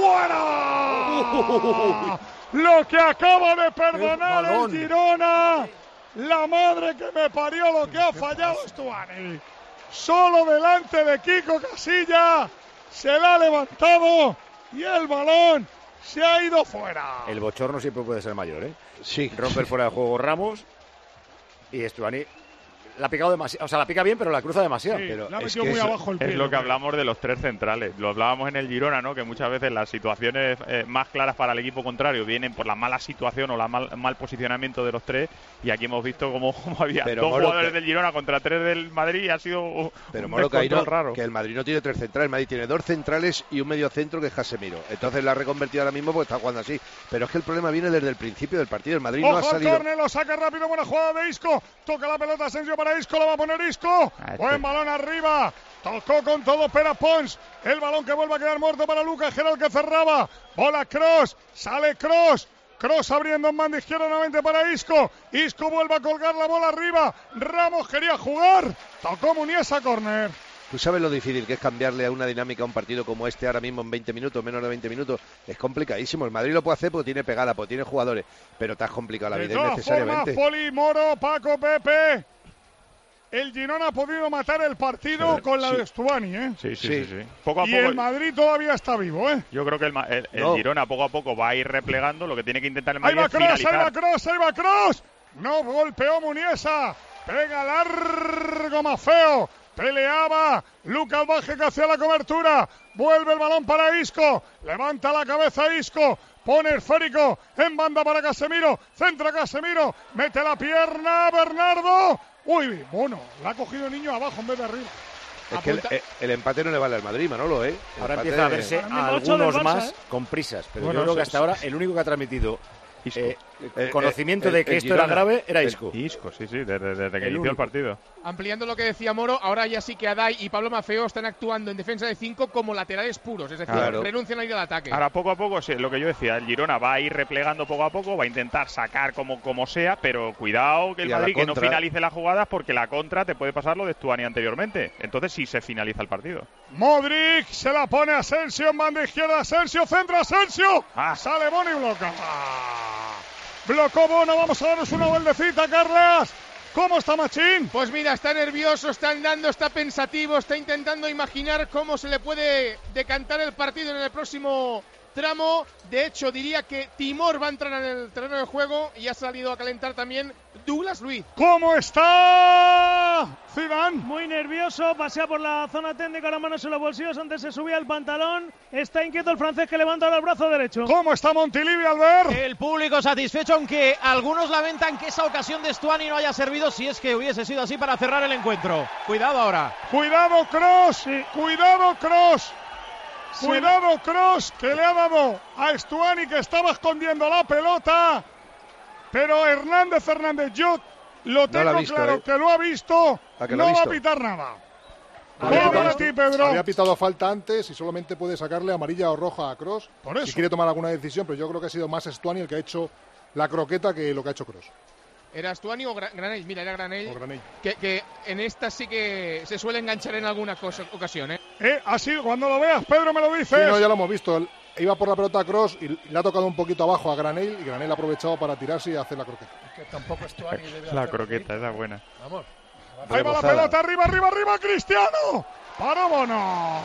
¡Fuera! Lo que acaba de perdonar el Girona. La madre que me parió lo que ha fallado Stuani. Solo delante de Kiko Casilla. Se la ha levantado y el balón se ha ido fuera. El bochorno siempre puede ser mayor, ¿eh? Sí. Rompe el fuera de juego Ramos y Stuani la ha picado demasiado. O sea, la pica bien, pero la cruza demasiado. Sí, pero la ha es metido que muy eso, abajo el pie. Es lo que hablamos de los tres centrales. Lo hablábamos en el Girona, ¿no? Que muchas veces las situaciones eh, más claras para el equipo contrario vienen por la mala situación o la mal, mal posicionamiento de los tres. Y aquí hemos visto cómo, cómo había pero dos Molo, jugadores que... del Girona contra tres del Madrid y ha sido pero un Molo, que, no, raro. Que el Madrid no tiene tres centrales. El Madrid tiene dos centrales y un medio centro que es Casemiro. Entonces la ha reconvertido ahora mismo porque está jugando así. Pero es que el problema viene desde el principio del partido. El Madrid Ojo no ha salido. Ojo al córner, lo saca rápido, buena jugada de Isco. Toca la pelota Asensio para Isco, lo va a poner Isco. Buen balón arriba. Tocó con todo Pera Pons. El balón que vuelve a quedar muerto para Lucas Gerald que cerraba. Bola Cross. Sale Cross. Cross abriendo en banda izquierda nuevamente para Isco. Isco vuelve a colgar la bola arriba. Ramos quería jugar. Tocó Muniesa a córner. Tú sabes lo difícil que es cambiarle a una dinámica a un partido como este ahora mismo en veinte minutos, menos de veinte minutos. Es complicadísimo. El Madrid lo puede hacer porque tiene pegada, porque tiene jugadores. Pero te has complicado la de vida todas innecesariamente. Formas, Poli, Moro, Paco, Pepe. El Girona ha podido matar el partido sí, con la sí. de Stuani, ¿eh? Sí, sí, sí. sí, sí. Poco a y poco, el Madrid todavía está vivo, ¿eh? Yo creo que el, el, el no. Girona poco a poco va a ir replegando. Lo que tiene que intentar el Madrid ahí va es Cross, finalizar. Ahí va Cross, ahí va Cross. No golpeó Muniesa. Pega largo más feo. Peleaba Lucas Vázquez hacia la cobertura. Vuelve el balón para Isco. Levanta la cabeza Isco. Pone esférico en banda para Casemiro. Centra Casemiro. Mete la pierna Bernardo. Uy, bueno, la ha cogido el niño abajo en vez de arriba. Es que el, el empate no le vale al Madrid, Manolo, ¿eh? El ahora empate... empieza a verse a algunos Barça, más ¿eh? con prisas. Pero bueno, yo creo que hasta ahora el único que ha transmitido eh, el conocimiento eh, eh, de que el, esto el era grave era Isco. Isco, sí, sí, desde, desde que el inició único. el partido. Ampliando lo que decía Moro, ahora ya sí que Adai y Pablo Maffeo están actuando en defensa de cinco como laterales puros, es decir, claro. renuncian a ir al ataque. Ahora poco a poco, sí, lo que yo decía, el Girona va a ir replegando poco a poco, va a intentar sacar como, como sea, pero cuidado que el y Madrid que no finalice las jugadas porque la contra te puede pasar lo de Stuani anteriormente. Entonces sí se finaliza el partido. Modric se la pone a Asensio en banda izquierda, Asensio, centra Asensio, ah. sale Bono y bloca. Ah. Blocó Bono, vamos a darnos una vueltecita, Carlas. ¿Cómo está Machín? Pues mira, está nervioso, está andando, está pensativo, está intentando imaginar cómo se le puede decantar el partido en el próximo tramo. De hecho, diría que Timor va a entrar en el terreno de juego y ha salido a calentar también Douglas Luiz. ¿Cómo está Zidane? Muy nervioso, pasea por la zona técnica, las manos en los bolsillos, antes se subía el pantalón. Está inquieto el francés que levanta ahora el brazo derecho. ¿Cómo está Montilivi al ver? El público satisfecho, aunque algunos lamentan que esa ocasión de Stuani no haya servido, si es que hubiese sido así, para cerrar el encuentro. Cuidado ahora. Cuidado Kroos, sí. Cuidado Kroos. Sí. Cuidado Kroos, que le ha dado a Stuani, que estaba escondiendo la pelota. Pero Hernández Hernández, yo lo tengo no visto, claro, eh. que lo ha visto, que no va a pitar nada. Había, pitado, ti, Pedro? había pitado falta antes y solamente puede sacarle amarilla o roja a Kroos si quiere tomar alguna decisión, pero yo creo que ha sido más Stuani el que ha hecho la croqueta que lo que ha hecho Kroos. ¿Era Stuani o Granell? Mira, era Granell, que, que en esta sí que se suele enganchar en alguna cosa, ocasión, ¿eh? ¿eh? Así, cuando lo veas, Pedro, me lo dices. Sí, no, ya lo hemos visto. El, iba por la pelota a Kroos y le ha tocado un poquito abajo a Granell y Granell ha aprovechado para tirarse y hacer la croqueta. Es que tampoco Stuani debe La croqueta, esa es buena. Vamos. Ahí va la pelota, arriba, arriba, arriba, Cristiano. Para Bono.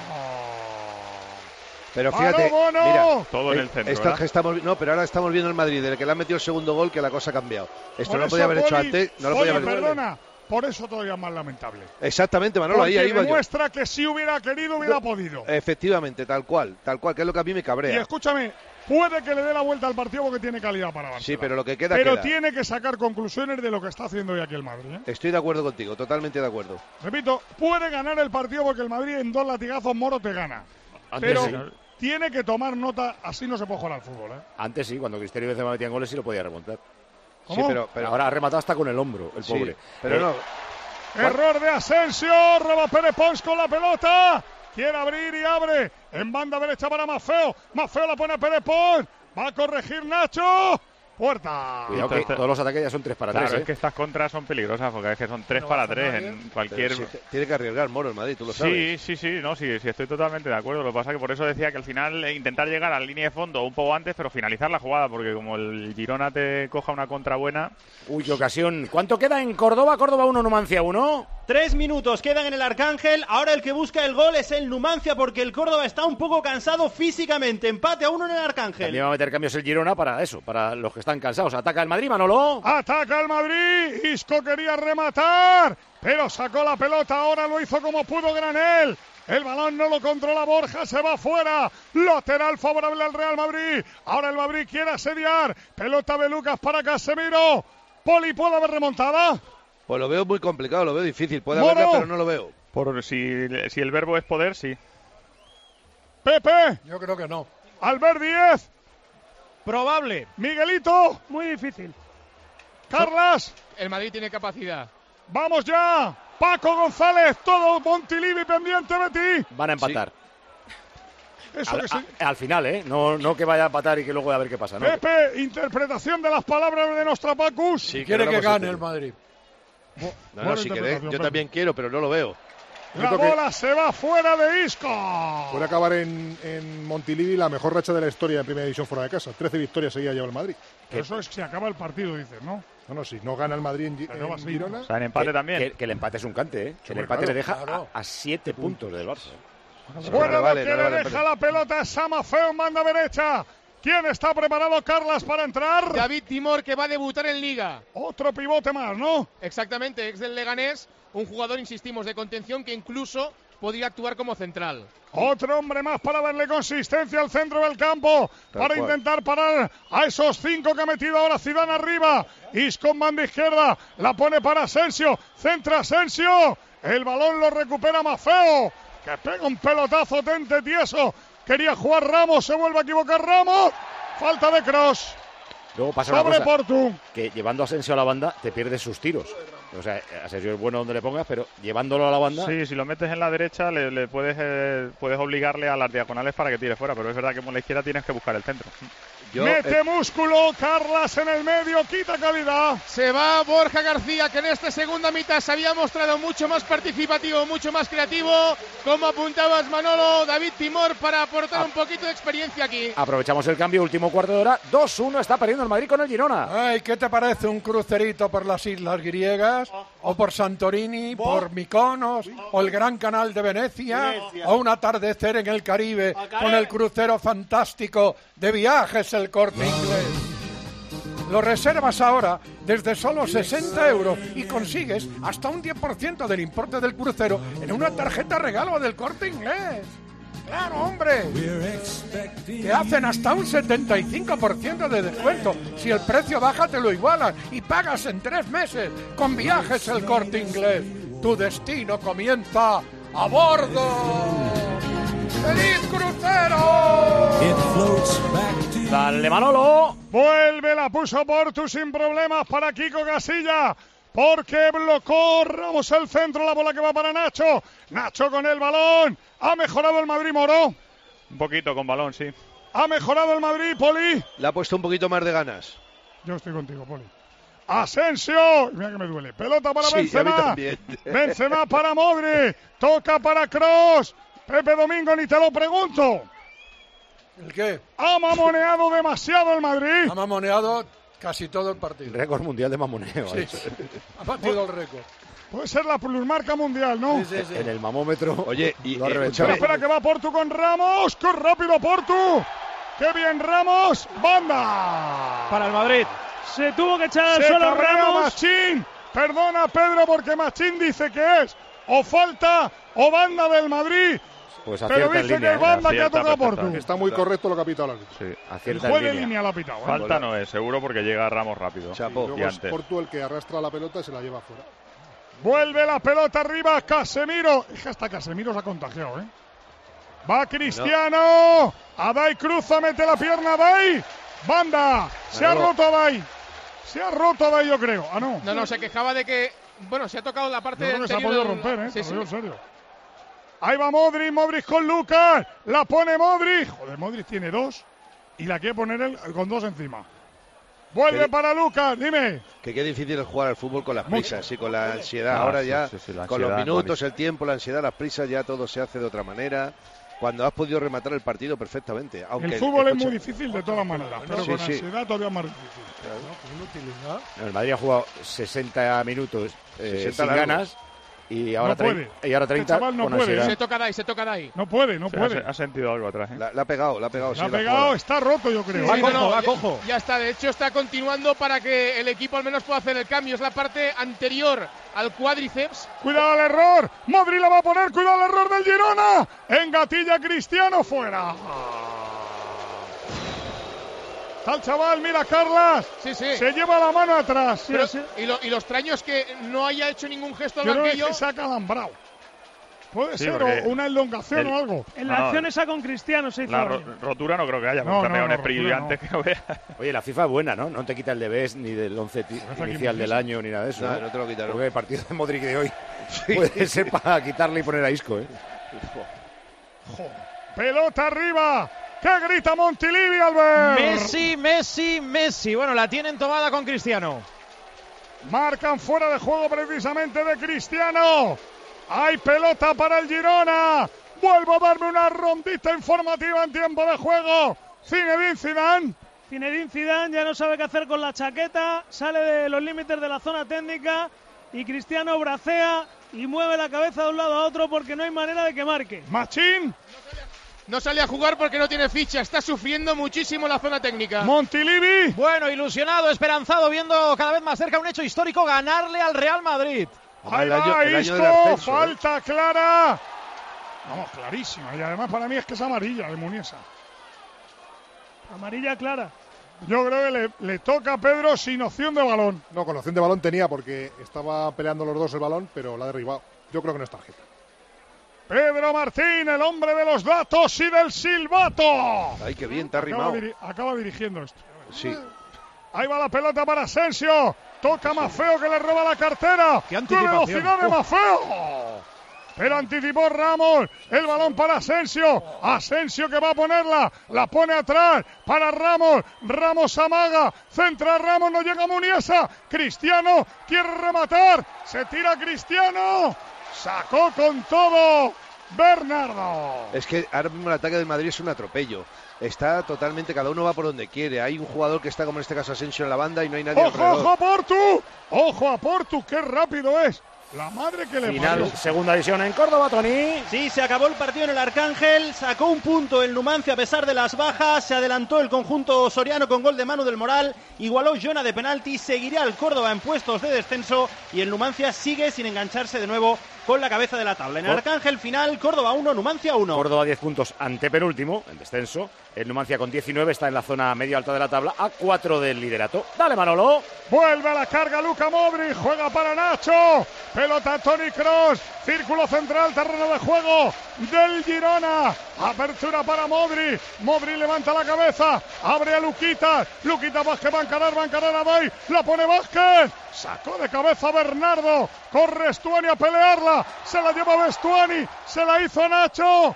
Pero fíjate, mira, todo en el centro, esto que estamos, no, pero ahora estamos viendo el Madrid, desde que le han metido el segundo gol, que la cosa ha cambiado. Esto por no lo podía haber hecho Poli, antes, no lo podía haber hecho. Perdona, por eso todavía más lamentable. Exactamente, Manolo, Porque ahí, ahí va demuestra yo. que si hubiera querido, hubiera no, podido. Efectivamente, tal cual, tal cual, que es lo que a mí me cabrea. Y escúchame, puede que le dé la vuelta al partido porque tiene calidad para avanzar. Sí, pero lo que queda, Pero queda. tiene que sacar conclusiones de lo que está haciendo hoy aquí el Madrid, ¿eh? Estoy de acuerdo contigo, totalmente de acuerdo. Repito, puede ganar el partido porque el Madrid en dos latigazos Moro te gana. Antes pero sí. tiene que tomar nota, así no se puede jugar al fútbol, ¿eh? Antes sí, cuando Cristiano y Benzema metían goles sí lo podía remontar. ¿Cómo? Sí, pero, pero ahora ha rematado hasta con el hombro, el sí, pobre. Pero no. Error de Asensio, roba Pérez Pons con la pelota. Quiere abrir y abre. En banda derecha para Maffeo. Maffeo la pone a Pérez Pons. Va a corregir Nacho. Puerta. Cuidado que todos los ataques ya son tres para claro, tres. ¿eh? Es que estas contras son peligrosas porque es que son tres no para tres en cualquier. Sí, tiene que arriesgar Moro el Madrid, tú lo sabes. Sí, sí, sí, no, sí, sí, estoy totalmente de acuerdo. Lo que pasa es que por eso decía que al final eh, intentar llegar a la línea de fondo un poco antes, pero finalizar la jugada, porque como el Girona te coja una contra buena. Uy, qué ocasión. ¿Cuánto queda en Córdoba? Córdoba uno, Numancia uno. Tres minutos quedan en el Arcángel. Ahora el que busca el gol es el Numancia porque el Córdoba está un poco cansado físicamente. Empate a uno en el Arcángel. También va a meter cambios el Girona para eso, para los que están cansados. Ataca el Madrid, Manolo. Ataca el Madrid. Isco quería rematar, pero sacó la pelota. Ahora lo hizo como pudo Granell. El balón no lo controla Borja, se va fuera. Lateral favorable al Real Madrid. Ahora el Madrid quiere asediar. Pelota de Lucas para Casemiro. Poli, ¿puede haber remontada? Pues lo veo muy complicado, lo veo difícil. Puede haberla, pero no lo veo. Por si, si el verbo es poder, sí. Pepe. Yo creo que no. Albert Díez. Probable. Miguelito. Muy difícil. Carlas. El Madrid tiene capacidad. Vamos ya. Paco González, todo Montilivi pendiente de ti. Van a empatar. Sí. Eso al, que sí. a, al final, ¿eh? No, no que vaya a empatar y que luego a ver qué pasa, ¿no? Pepe, interpretación de las palabras de Nostrapacus. Sí, quiere que gane el Madrid. No, no, si querés, yo también quiero, pero no lo veo. La bola se va fuera de Isco. Puede acabar en, en Montilivi la mejor racha de la historia en Primera División fuera de casa. trece victorias seguía lleva el Madrid. Pero eso es que se acaba el partido, dices, ¿no? No, no, si no gana el Madrid en, en sí, Girona. O sea, en empate que, también. Que, que el empate es un cante, ¿eh? Que el empate claro, le deja claro. a, a siete puntos del Barça. Bueno, lo que le deja la pelota es Samafeo en banda derecha. ¿Quién está preparado, Carlas, para entrar? David Timor, que va a debutar en Liga. Otro pivote más, ¿no? Exactamente, ex del Leganés. Un jugador, insistimos, de contención que incluso podría actuar como central. Otro hombre más para darle consistencia al centro del campo, Tal para cual. intentar parar a esos cinco que ha metido ahora Zidane arriba. Isco en banda izquierda, la pone para Asensio, centra Asensio, el balón lo recupera Maffeo, que pega un pelotazo tente tieso. Quería jugar Ramos, se vuelve a equivocar Ramos. Falta de Kroos. Luego pasa Sobre una cosa, Portu. que llevando a Asensio a la banda te pierdes sus tiros. O sea, Asensio es bueno donde le pongas, pero llevándolo a la banda... Sí, si lo metes en la derecha le, le puedes eh, puedes obligarle a las diagonales para que tire fuera, pero es verdad que por la izquierda tienes que buscar el centro. Yo, Mete eh... músculo, Carlas en el medio, quita calidad. Se va Borja García, que en esta segunda mitad se había mostrado mucho más participativo, mucho más creativo. Como apuntabas, Manolo, David Timor para aportar ah. un poquito de experiencia aquí. Aprovechamos el cambio, último cuarto de hora. dos uno está perdiendo el Madrid con el Girona. Ay, ¿qué te parece un crucerito por las islas griegas? O por Santorini, ¿Vos? por Mykonos, o el Gran Canal de Venecia, Venecia, o un atardecer en el Caribe con el crucero fantástico de Viajes El Corte Inglés. Lo reservas ahora desde solo sesenta euros y consigues hasta un diez por ciento del importe del crucero en una tarjeta regalo del Corte Inglés. ¡Claro, hombre! Te hacen hasta un setenta y cinco por ciento de descuento. Si el precio baja, te lo igualan y pagas en tres meses. Con Viajes El Corte Inglés. Tu destino comienza a bordo. ¡Feliz crucero! ¡Dale, Manolo! Vuelve, la puso Portu sin problemas para Kiko Casilla. Porque blocó Ramos el centro, la bola que va para Nacho. Nacho con el balón. ¿Ha mejorado el Madrid, Moró? Un poquito con balón, sí. ¿Ha mejorado el Madrid, Poli? Le ha puesto un poquito más de ganas. Yo estoy contigo, Poli. Asensio. Mira que me duele. Pelota para sí, Benzema. Benzema para Modri. Toca para Kroos. Pepe Domingo, ni te lo pregunto. ¿El qué? Ha mamoneado demasiado el Madrid. Ha mamoneado casi todo el partido. Récord mundial de mamoneo. Sí, sí. Ha batido el récord. Puede ser la plusmarca mundial, ¿no? Sí, sí, sí. En el mamómetro. Oye, y lo ha eh, reventado. Espera que va Portu con Ramos. ¡Qué rápido Portu! ¡Qué bien Ramos! ¡Banda! Para el Madrid. Se tuvo que echar al Se suelo Ramos. Machín. Perdona, Pedro, porque Machín dice que es o falta o banda del Madrid. Pues pero dice línea, que es banda acierta, que ha tocado Portu. Está muy correcto lo que ha pitado el árbitro. Sí, El acierta juez de línea. línea lo ha pitado. ¿eh? Falta no es, seguro, porque llega Ramos rápido. Chapo. Y luego es Portu el que arrastra la pelota y se la lleva afuera. Vuelve la pelota arriba, Casemiro. Es que hasta Casemiro se ha contagiado, ¿eh? Va Cristiano. No. Adai cruza, mete la pierna, Adai. Banda. Se ha roto Adai. Se ha roto Adai, yo creo. Ah, no. No, no, se quejaba de que, bueno, se ha tocado la parte de. No, se ha podido romper, ¿eh? Sí, sí. En serio. Ahí va Modric, Modric con Lucas. La pone Modric. Joder, Modric tiene dos. Y la quiere poner él con dos encima. Vuelve para Lucas, dime. Que qué difícil es jugar al fútbol con las prisas y con la ansiedad. No, Ahora sí, ya, sí, sí, la con ansiedad, los minutos, el tiempo, la ansiedad, las prisas, ya todo se hace de otra manera. Cuando has podido rematar el partido perfectamente. Aunque el fútbol el, es muy difícil de todas maneras, pero sí, con sí. ansiedad todavía es más difícil. Claro. No, el Madrid ha jugado sesenta minutos eh, sesenta sin largos. ganas. Y ahora, no puede. y ahora treinta este no con puede. ansiedad. Se toca de ahí, se toca de ahí. No puede, no sí, puede. Ha, ha sentido algo atrás. ¿eh? La, la ha pegado, la ha pegado. La sí, ha pegado, la está roto, yo creo. Sí, va cojo, no, va ya, cojo. Ya está, de hecho está continuando para que el equipo al menos pueda hacer el cambio. Es la parte anterior al cuádriceps. Cuidado al error. Modric la va a poner, cuidado al error del Girona. Engatilla Cristiano, fuera. Está el chaval, mira Carlas. Sí, sí. Se lleva la mano atrás. Pero, sí, sí. Y, lo, y lo extraño es que no haya hecho ningún gesto al Yo creo banquillo. que se ha calambrado. Puede sí, ser o una elongación el, o algo. En la no, acción esa con Cristiano se hizo. La ro rotura no creo que haya, no, porque no, no, no, brillante no. que no vea. Oye, la FIFA es buena, ¿no? No te quita el de B E S ni del once inicial del año ni nada de eso. No, ¿no? no te lo quitaron. Porque el partido de Modric de hoy sí. puede ser para quitarle y poner a Isco, ¿eh? Joder. Pelota arriba. ¿Qué grita Montilivi, Albert? Messi, Messi, Messi. Bueno, la tienen tomada con Cristiano. Marcan fuera de juego precisamente de Cristiano. Hay pelota para el Girona. Vuelvo a darme una rondita informativa en tiempo de juego. Zinedine Zidane. Zinedine Zidane ya no sabe qué hacer con la chaqueta. Sale de los límites de la zona técnica. Y Cristiano bracea y mueve la cabeza de un lado a otro porque no hay manera de que marque. Machín. No sale a jugar porque no tiene ficha. Está sufriendo muchísimo la zona técnica. Montilivi. Bueno, ilusionado, esperanzado, viendo cada vez más cerca un hecho histórico, ganarle al Real Madrid. Ahí va Isco, falta ¿eh? clara. Vamos, clarísima. Y además para mí es que es amarilla de Muniesa. Amarilla clara. Yo creo que le, le toca a Pedro sin opción de balón. No, con opción de balón tenía porque estaba peleando los dos el balón, pero la ha derribado. Yo creo que no es tarjeta. Pedro Martín, el hombre de los datos y del silbato. Ay, qué bien, te ha rimado. Acaba, diri acaba dirigiendo esto. Sí. Ahí va la pelota para Asensio. Toca Maffeo que le roba la cartera. ¡Qué anticipación! ¡Qué velocidad de Maffeo! Pero anticipó Ramos, el balón para Asensio, Asensio que va a ponerla, la pone atrás para Ramos, Ramos amaga, centra Ramos, no llega Muniesa, Cristiano quiere rematar, se tira Cristiano, sacó con todo Bernardo. Es que ahora mismo el ataque del Madrid es un atropello. Está totalmente, cada uno va por donde quiere. Hay un jugador que está como en este caso Asensio en la banda y no hay nadie ¡Ojo, alrededor. ojo a Portu! ¡Ojo a Portu! ¡Qué rápido es! La madre que le Final, parió. segunda división en Córdoba, Tony. Sí, se acabó el partido en el Arcángel, sacó un punto el Numancia a pesar de las bajas, se adelantó el conjunto soriano con gol de Manu del Moral, igualó Jona de penalti, seguirá el Córdoba en puestos de descenso y el Numancia sigue sin engancharse de nuevo con la cabeza de la tabla. En el Arcángel final, Córdoba uno, Numancia uno. Córdoba diez puntos ante penúltimo, en descenso. El Numancia con diecinueve está en la zona medio alta de la tabla, a cuatro del liderato. Dale, Manolo. Vuelve a la carga Luka Modric, juega para Nacho. Pelota Toni Kroos, círculo central, terreno de juego del Girona. Apertura para Modric. Modric levanta la cabeza, abre a Luquitas. Luquitas Vázquez va a encarar, va a encarar a Day. La pone Vázquez. Sacó de cabeza Bernardo. Corre Stuani a pelearla. Se la lleva Stuani. Se la hizo Nacho.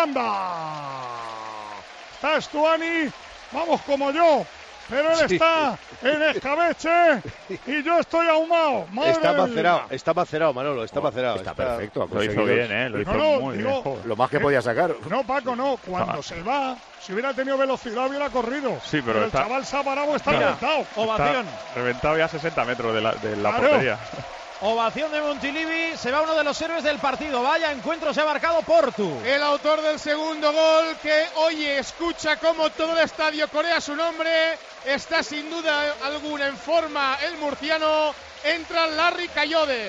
Banda. Está Stuani. Vamos como yo. Pero él Sí. está en escabeche y yo estoy ahumado. Madre Está mía. macerado, está macerado, Manolo, está macerado. Está perfecto. ha Lo hizo conseguido- bien, ¿eh? Lo hizo No, no, muy digo- bien. joder. Lo más que podía sacar. No, Paco, no. Cuando se va, si hubiera tenido velocidad, hubiera corrido. Sí, pero el está- chaval se ha parado, está Mira, reventado. Ovación. Está reventado ya a sesenta metros de la, de la Claro. portería. Ovación de Montilivi, se va uno de los héroes del partido. Vaya encuentro se ha marcado Portu. El autor del segundo gol que oye, escucha como todo el estadio corea su nombre. Está sin duda alguna en forma el murciano. Entra Larry Cayode.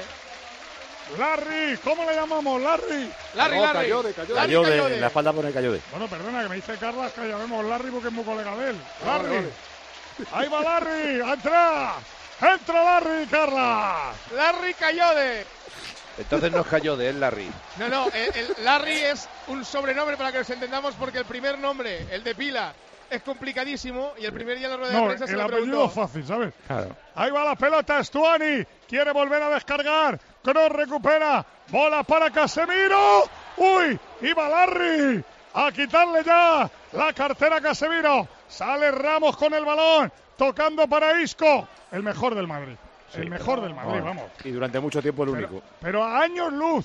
Larry, ¿cómo le llamamos? Larry. Larry, No, Larry. Cayode, Cayode. Larry Cayó de, Cayode. en la espalda pone cayó de. Bueno, perdona, que me dice Carlas que llamemos Larry porque es muy colega de él. Vale, Larry. vale. Ahí va Larry. Entra. Entra Larry, Carlas. Larry Cayode. Entonces nos cayó de él, Larry. No, no, el, el Larry es un sobrenombre para que nos entendamos porque el primer nombre, el de pila, es complicadísimo y el primer día en la rueda de No, prensa se el lo apellido preguntó. es fácil, ¿sabes? Claro. Ahí va la pelota, Stuani. Quiere volver a descargar. Kroos recupera. Bola para Casemiro. Uy, iba Larry a quitarle ya la cartera a Casemiro. Sale Ramos con el balón. Tocando para Isco. El mejor del Madrid. El mejor del Madrid, vamos. Y durante mucho tiempo el Pero, único. pero a años luz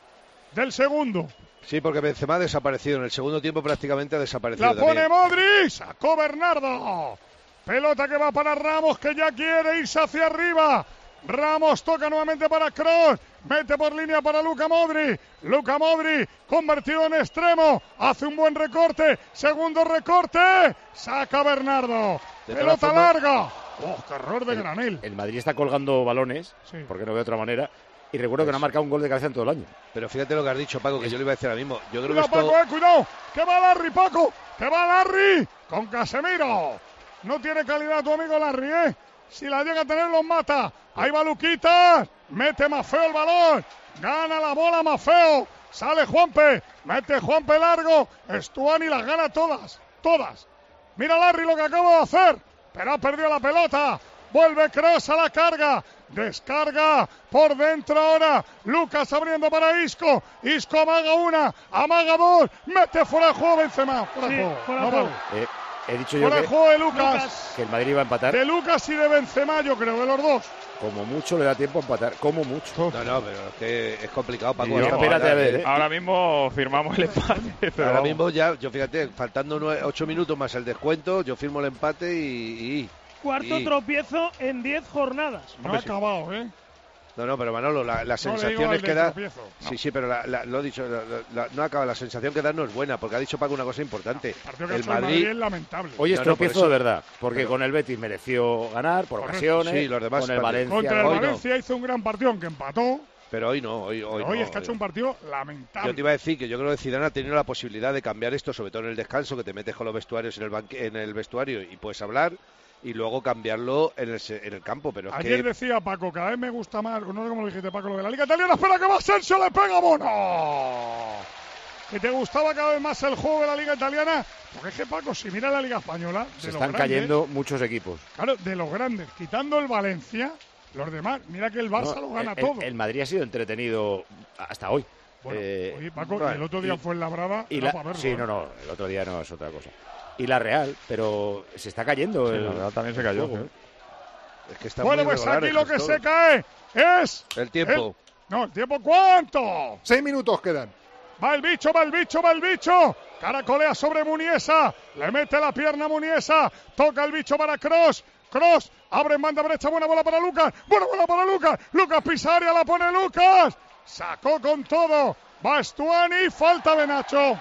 del segundo. Sí, porque Benzema ha desaparecido. En el segundo tiempo prácticamente ha desaparecido La pone también. Modric. Sacó Bernardo. Pelota que va para Ramos, que ya quiere irse hacia arriba. Ramos toca nuevamente para Kroos. Mete por línea para Luka Modric. Luka Modric convertido en extremo. Hace un buen recorte. Segundo recorte. Saca Bernardo. De todas Pelota formas, larga. ¡Oh, qué error de Granel! El Madrid está colgando balones, Sí. porque no veo de otra manera. Y recuerdo que no ha marcado un gol de cabeza en todo el año. Pero fíjate lo que has dicho, Paco, que yo le iba a decir ahora mismo. Yo creo Cuidado, que esto... Paco, eh, cuidado. Que va Larry, Paco. Que va Larry con Casemiro. No tiene calidad tu amigo Larry, ¿eh? Si la llega a tener, los mata. Ahí va Luquitas. Mete Maffeo el balón. Gana la bola Maffeo. Sale Juanpe. Mete Juanpe largo. Stuani las gana todas. Todas. Mira Larry lo que acaba de hacer. Pero ha perdido la pelota. Vuelve Kroos a la carga. Descarga por dentro ahora. Lucas abriendo para Isco. Isco amaga una. Amaga dos. Mete fuera de juego Benzema. Fuera de Sí, juego. fuera de No juego. vale. Eh, he dicho yo Fuera de que, juego de Lucas. Lucas. que el Madrid iba a empatar. De Lucas y de Benzema, yo creo, de los dos. Como mucho le da tiempo a empatar. Como mucho. No, no, pero es que es complicado, Paco. Y No, espérate a ver, ¿eh? Ahora mismo firmamos el empate. pero Ahora vamos. mismo ya, yo fíjate, faltando nueve, ocho minutos más el descuento, yo firmo el empate y... y- Cuarto y- tropiezo en diez jornadas. No ha acabado, ¿eh? No, no, pero Manolo, la, la No le sensación digo al es que del da... tropiezo. No. Sí, sí, pero la- la- lo he dicho, la- la- no acaba, la sensación que da no es buena, porque ha dicho Paco una cosa importante. El partido que ha El hecho el Madrid... Madrid es lamentable. Hoy es No, no, por tropiezo eso- de verdad, porque pero- con el Betis mereció ganar por Correcto. ocasiones, Sí, los demás con el también. Valencia. Contra el Hoy no. Valencia hizo un gran partido, aunque empató. Pero hoy no, hoy, hoy, Hoy no, es que ha hecho hoy- un partido lamentable. Yo te iba a decir que yo creo que Zidane ha tenido la posibilidad de cambiar esto, sobre todo en el descanso, que te metes con los vestuarios en el, banque- en el vestuario y puedes hablar, y luego cambiarlo en el, se- en el campo. Pero es Ayer que decía Paco, cada vez me gusta más, no sé cómo lo dijiste Paco, lo de la Liga Italiana, espera que va Asensio, le pega Bono. que te gustaba cada vez más el juego de la Liga Italiana. Porque es que, Paco, si mira la Liga Española... De Se los están grandes, cayendo muchos equipos. Claro, de los grandes, quitando el Valencia, los demás, mira que el Barça No, lo gana el, todo. El Madrid ha sido entretenido hasta hoy. Bueno, eh, oye, Paco, bueno, el otro día y, fue en la Brava, y era la, para verlo, Sí, ¿eh? no, no, el otro día no es otra cosa. Y la Real, pero se está cayendo. Sí, el, la Real también se cayó. juego, ¿eh? Es que está Bueno, muy pues irregular aquí el lo que gestor. se cae es... El tiempo. el- no, ¿el tiempo cuánto? Seis minutos quedan. Va el bicho, va el bicho, va el bicho. Caracolea sobre Muniesa. Le mete la pierna a Muniesa. Toca el bicho para Cross. Cross abre en banda derecha. Buena bola para Lucas. Buena bola para Lucas. Lucas Pisaria la pone Lucas. Sacó con todo. Va Stuani. Falta de Nacho.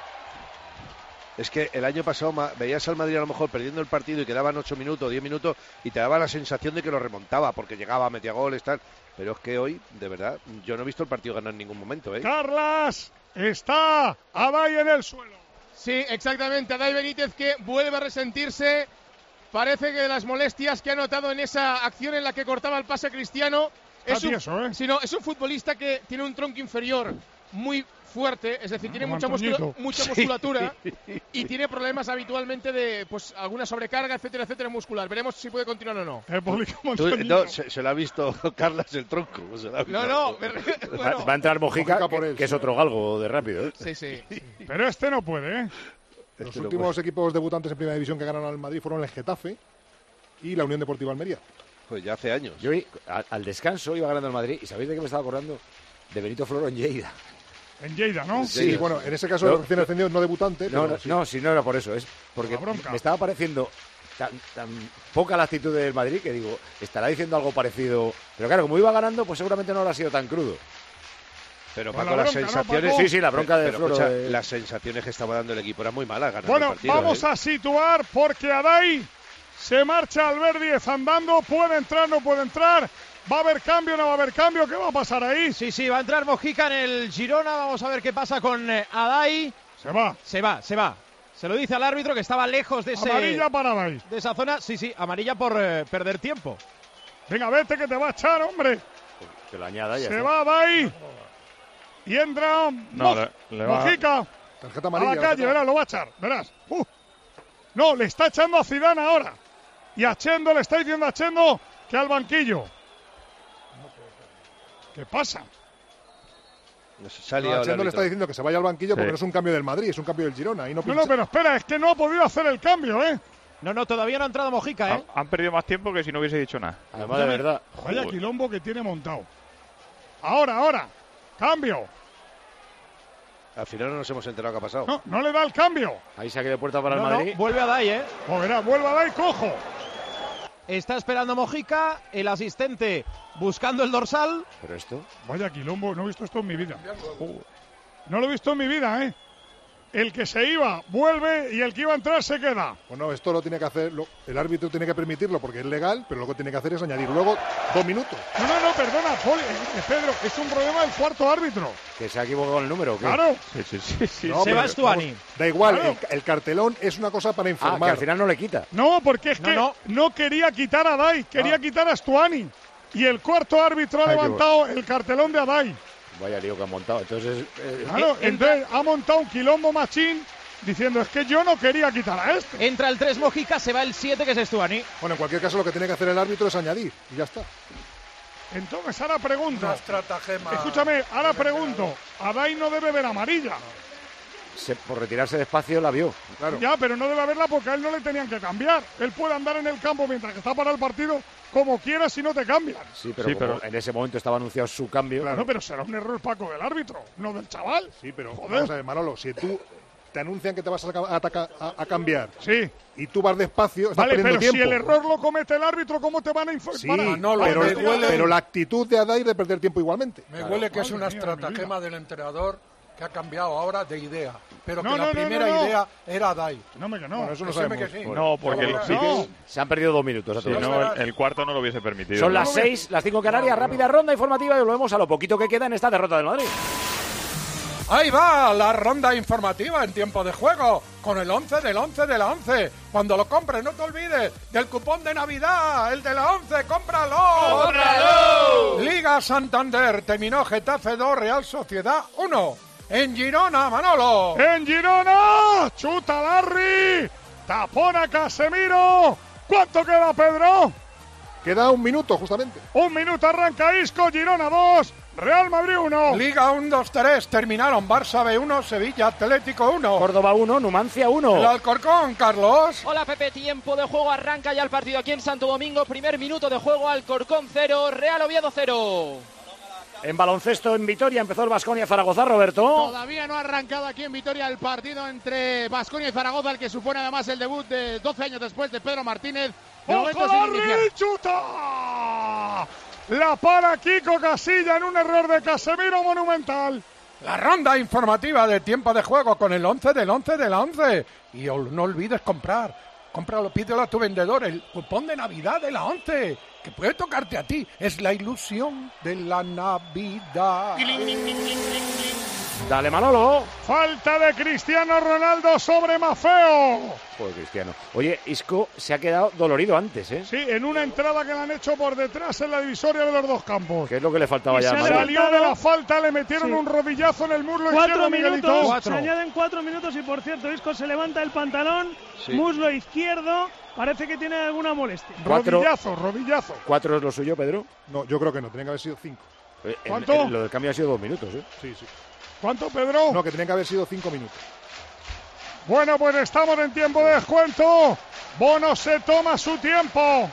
Es que el año pasado ma- veías al Madrid a lo mejor perdiendo el partido y quedaban ocho minutos, diez minutos y te daba la sensación de que lo remontaba porque llegaba, metía goles, tal. Pero es que hoy, de verdad, yo no he visto el partido ganar en ningún momento, ¿eh? Carlas. Está Adai en el suelo. Sí, exactamente. Adai Benítez que vuelve a resentirse. Parece que de las molestias que ha notado en esa acción en la que cortaba el pase Cristiano. Es un, tieso, ¿eh? sino, es un futbolista que tiene un tronco inferior muy fuerte, es decir, tiene Como mucha, muscula- Antoñito. mucha Sí. musculatura y tiene problemas habitualmente de pues alguna sobrecarga, etcétera, etcétera, muscular. Veremos si puede continuar o no. Tú- no, se, se lo ha visto Carlas el tronco. se lo ha visto. No, no, me- Va, va a entrar Mojica, Mojica por que, él, que es sí. otro galgo de rápido. ¿eh? Sí, sí. Pero este no puede, ¿eh? Los Este no últimos puede. equipos debutantes en Primera División que ganaron al Madrid fueron el Getafe y la Unión Deportiva Almería. Pues ya hace años. Yo i- al, al descanso iba ganando el Madrid y ¿sabéis de qué me estaba acordando? De Benito Floro en Lleida. En Lleida, ¿no? Sí, bueno, en ese caso No, el recién ascendido no debutante. No, pero no, sí. no, si no era por eso, es porque La bronca. me estaba pareciendo tan, tan poca la actitud del Madrid que digo, estará diciendo algo parecido. Pero claro, como iba ganando, pues seguramente no habrá sido tan crudo. Pero Con Paco, la las bronca, ¿no, sensaciones. Paco? Sí, sí, la bronca de pero, Floro. escucha, de- las sensaciones que estaba dando el equipo eran muy malas ganando Bueno, el partido. vamos ¿eh? a situar porque Adai se marcha al ver diez andando. Puede entrar, no puede entrar. ¿Va a haber cambio, no va a haber cambio? ¿Qué va a pasar ahí? Sí, sí, va a entrar Mojica en el Girona. Vamos a ver qué pasa con eh, Adai. Se va. Se va, se va. Se lo dice al árbitro que estaba lejos de, ese, Amarilla para Adai. de esa zona. Sí, sí, amarilla por eh, perder tiempo. Venga, vete que te va a echar, hombre. Que lo añada ya. Se está. va Adai. Y entra No, Moj- le- le va- Mojica. Tarjeta A amarilla. la calle, verás, lo va a echar, verás. Uh. No, le está echando a Zidane ahora. Y a Chendo le está diciendo a Chendo que al banquillo. ¿Qué pasa? Se ha No, liado a el Chendo le está árbitro. diciendo que se vaya al banquillo porque Sí. no es un cambio del Madrid, es un cambio del Girona. Y no, No, pincha. no, pero espera, es que no ha podido hacer el cambio, ¿eh? No, no, todavía no ha entrado Mojica, ¿eh? Han, han perdido más tiempo que si no hubiese dicho nada. Además, de verdad. Vaya Joder. quilombo que tiene montado. Ahora, ahora. Cambio. Al final no nos hemos enterado qué ha pasado. No, no le da el cambio. Ahí saque de puerta para No, el no, Madrid. vuelve Adai, ¿eh? O verá, vuelva a dar y cojo. Está esperando Mojica, el asistente buscando el dorsal. Pero esto. Vaya quilombo, no he visto esto en mi vida. No lo he visto en mi vida, ¿eh? El que se iba vuelve y el que iba a entrar se queda. Bueno, esto lo tiene que hacer, lo- el árbitro tiene que permitirlo porque es legal, pero lo que tiene que hacer es añadir luego dos minutos. No, no, no, perdona, Poli, eh, Pedro, es un problema del cuarto árbitro. Que se ha equivocado el número. ¿o qué? Claro. Sí, sí, sí. sí. No, Se va pero, Stuani. vamos, da igual, Claro. el, el cartelón es una cosa para Ah, informar. que al final no le quita. No, porque es No, que no, no. quería quitar a Dai, quería Ah. quitar a Stuani. Y el cuarto árbitro ha Ay, qué levantado el cartelón de Adai. Vaya lío que han montado. Entonces. eh, Claro, Eh, entonces ha montado un quilombo machín diciendo es que yo no quería quitar a este. Entra el tres Mojica, se va el siete que es Stuani. Bueno, en cualquier caso lo que tiene que hacer el árbitro es añadir y ya está. Entonces ahora pregunto, Una estratagema. escúchame, ahora pregunto, Adai no debe ver amarilla. se- por retirarse despacio la vio. Claro. Ya, pero no debe haberla porque a él no le tenían que cambiar. Él puede andar en el campo mientras que está para el partido como quiera si no te cambian. Sí, pero, Sí, como pero- en ese momento estaba anunciado su cambio. Claro, pero será un error, Paco, del árbitro, no del chaval. Sí, pero Joder. vamos a ver, Manolo, si tú te anuncian que te vas a, ca- a ataca- a- a cambiar Sí, y tú vas despacio, estás vale, perdiendo pero tiempo. si el error lo comete el árbitro, ¿cómo te van a informar? Sí, Manolo, pero, me huele- pero la actitud de Adai de perder tiempo igualmente. Me huele que es Madre una mía, mi vida. estratagema del entrenador que ha cambiado ahora de idea. Pero No, que no, la no, primera no, no. idea era Dai. No, me que no. Bueno, eso no Decime sabemos. que sí. No, porque el, Ahora- sí que- No. Se han perdido dos minutos. si a todos. no, el, el cuarto no lo hubiese permitido. Son ¿no? las seis, las cinco Canarias. Rápida ronda informativa y volvemos a lo poquito que queda en esta derrota del Madrid. Ahí va la ronda informativa en tiempo de juego con el once del once de la once. Cuando lo compres no te olvides del cupón de Navidad, el de la once, cómpralo. ¡Cómpralo! Liga Santander, terminó Getafe dos, Real Sociedad uno. en Girona, Manolo. En Girona, chuta Larry, tapona Casemiro. ¿Cuánto queda, Pedro? Queda un minuto, justamente. Un minuto, arranca Isco, Girona dos, Real Madrid uno. Liga uno dos tres, terminaron Barça B uno, Sevilla Atlético uno. Córdoba uno, Numancia uno. El Alcorcón, Carlos. Hola, Pepe, tiempo de juego, arranca ya el partido aquí en Santo Domingo. Primer minuto de juego, Alcorcón cero, Real Oviedo cero. En baloncesto en Vitoria empezó el Baskonia Zaragoza, Roberto. Todavía no ha arrancado aquí en Vitoria el partido entre Baskonia y Zaragoza, el que supone además el debut de doce años después de Pedro Martínez. ¡Ojo, Larry! ¡Chuta! La para Kiko Casilla en un error de Casemiro monumental. La ronda informativa de tiempo de juego con el once del once del once. Y no olvides comprar. Cómpralo, pídelo a tu vendedor, el cupón de Navidad de la once, que puede tocarte a ti. Es la ilusión de la Navidad. Dale, Manolo. Falta de Cristiano Ronaldo sobre Maffeo. Joder, Cristiano. Oye, Isco se ha quedado dolorido antes, ¿eh? Sí, en una entrada que le han hecho por detrás en la divisoria de los dos campos. ¿Qué es lo que le faltaba y ya? Se salió de la falta, le metieron sí. un rodillazo en el muslo cuatro izquierdo, minutos, Miguelito. Se añaden cuatro minutos y, por cierto, Isco se levanta el pantalón, sí. muslo izquierdo, parece que tiene alguna molestia. Cuatro, rodillazo, rodillazo. ¿Cuatro es lo suyo, Pedro? No, yo creo que no, tenía que haber sido cinco. Eh, ¿Cuánto? En, en lo del cambio ha sido dos minutos, ¿eh? Sí, sí. ¿Cuánto, Pedro? No, que tenían que haber sido cinco minutos. Bueno, pues estamos en tiempo de descuento. Bono se toma su tiempo.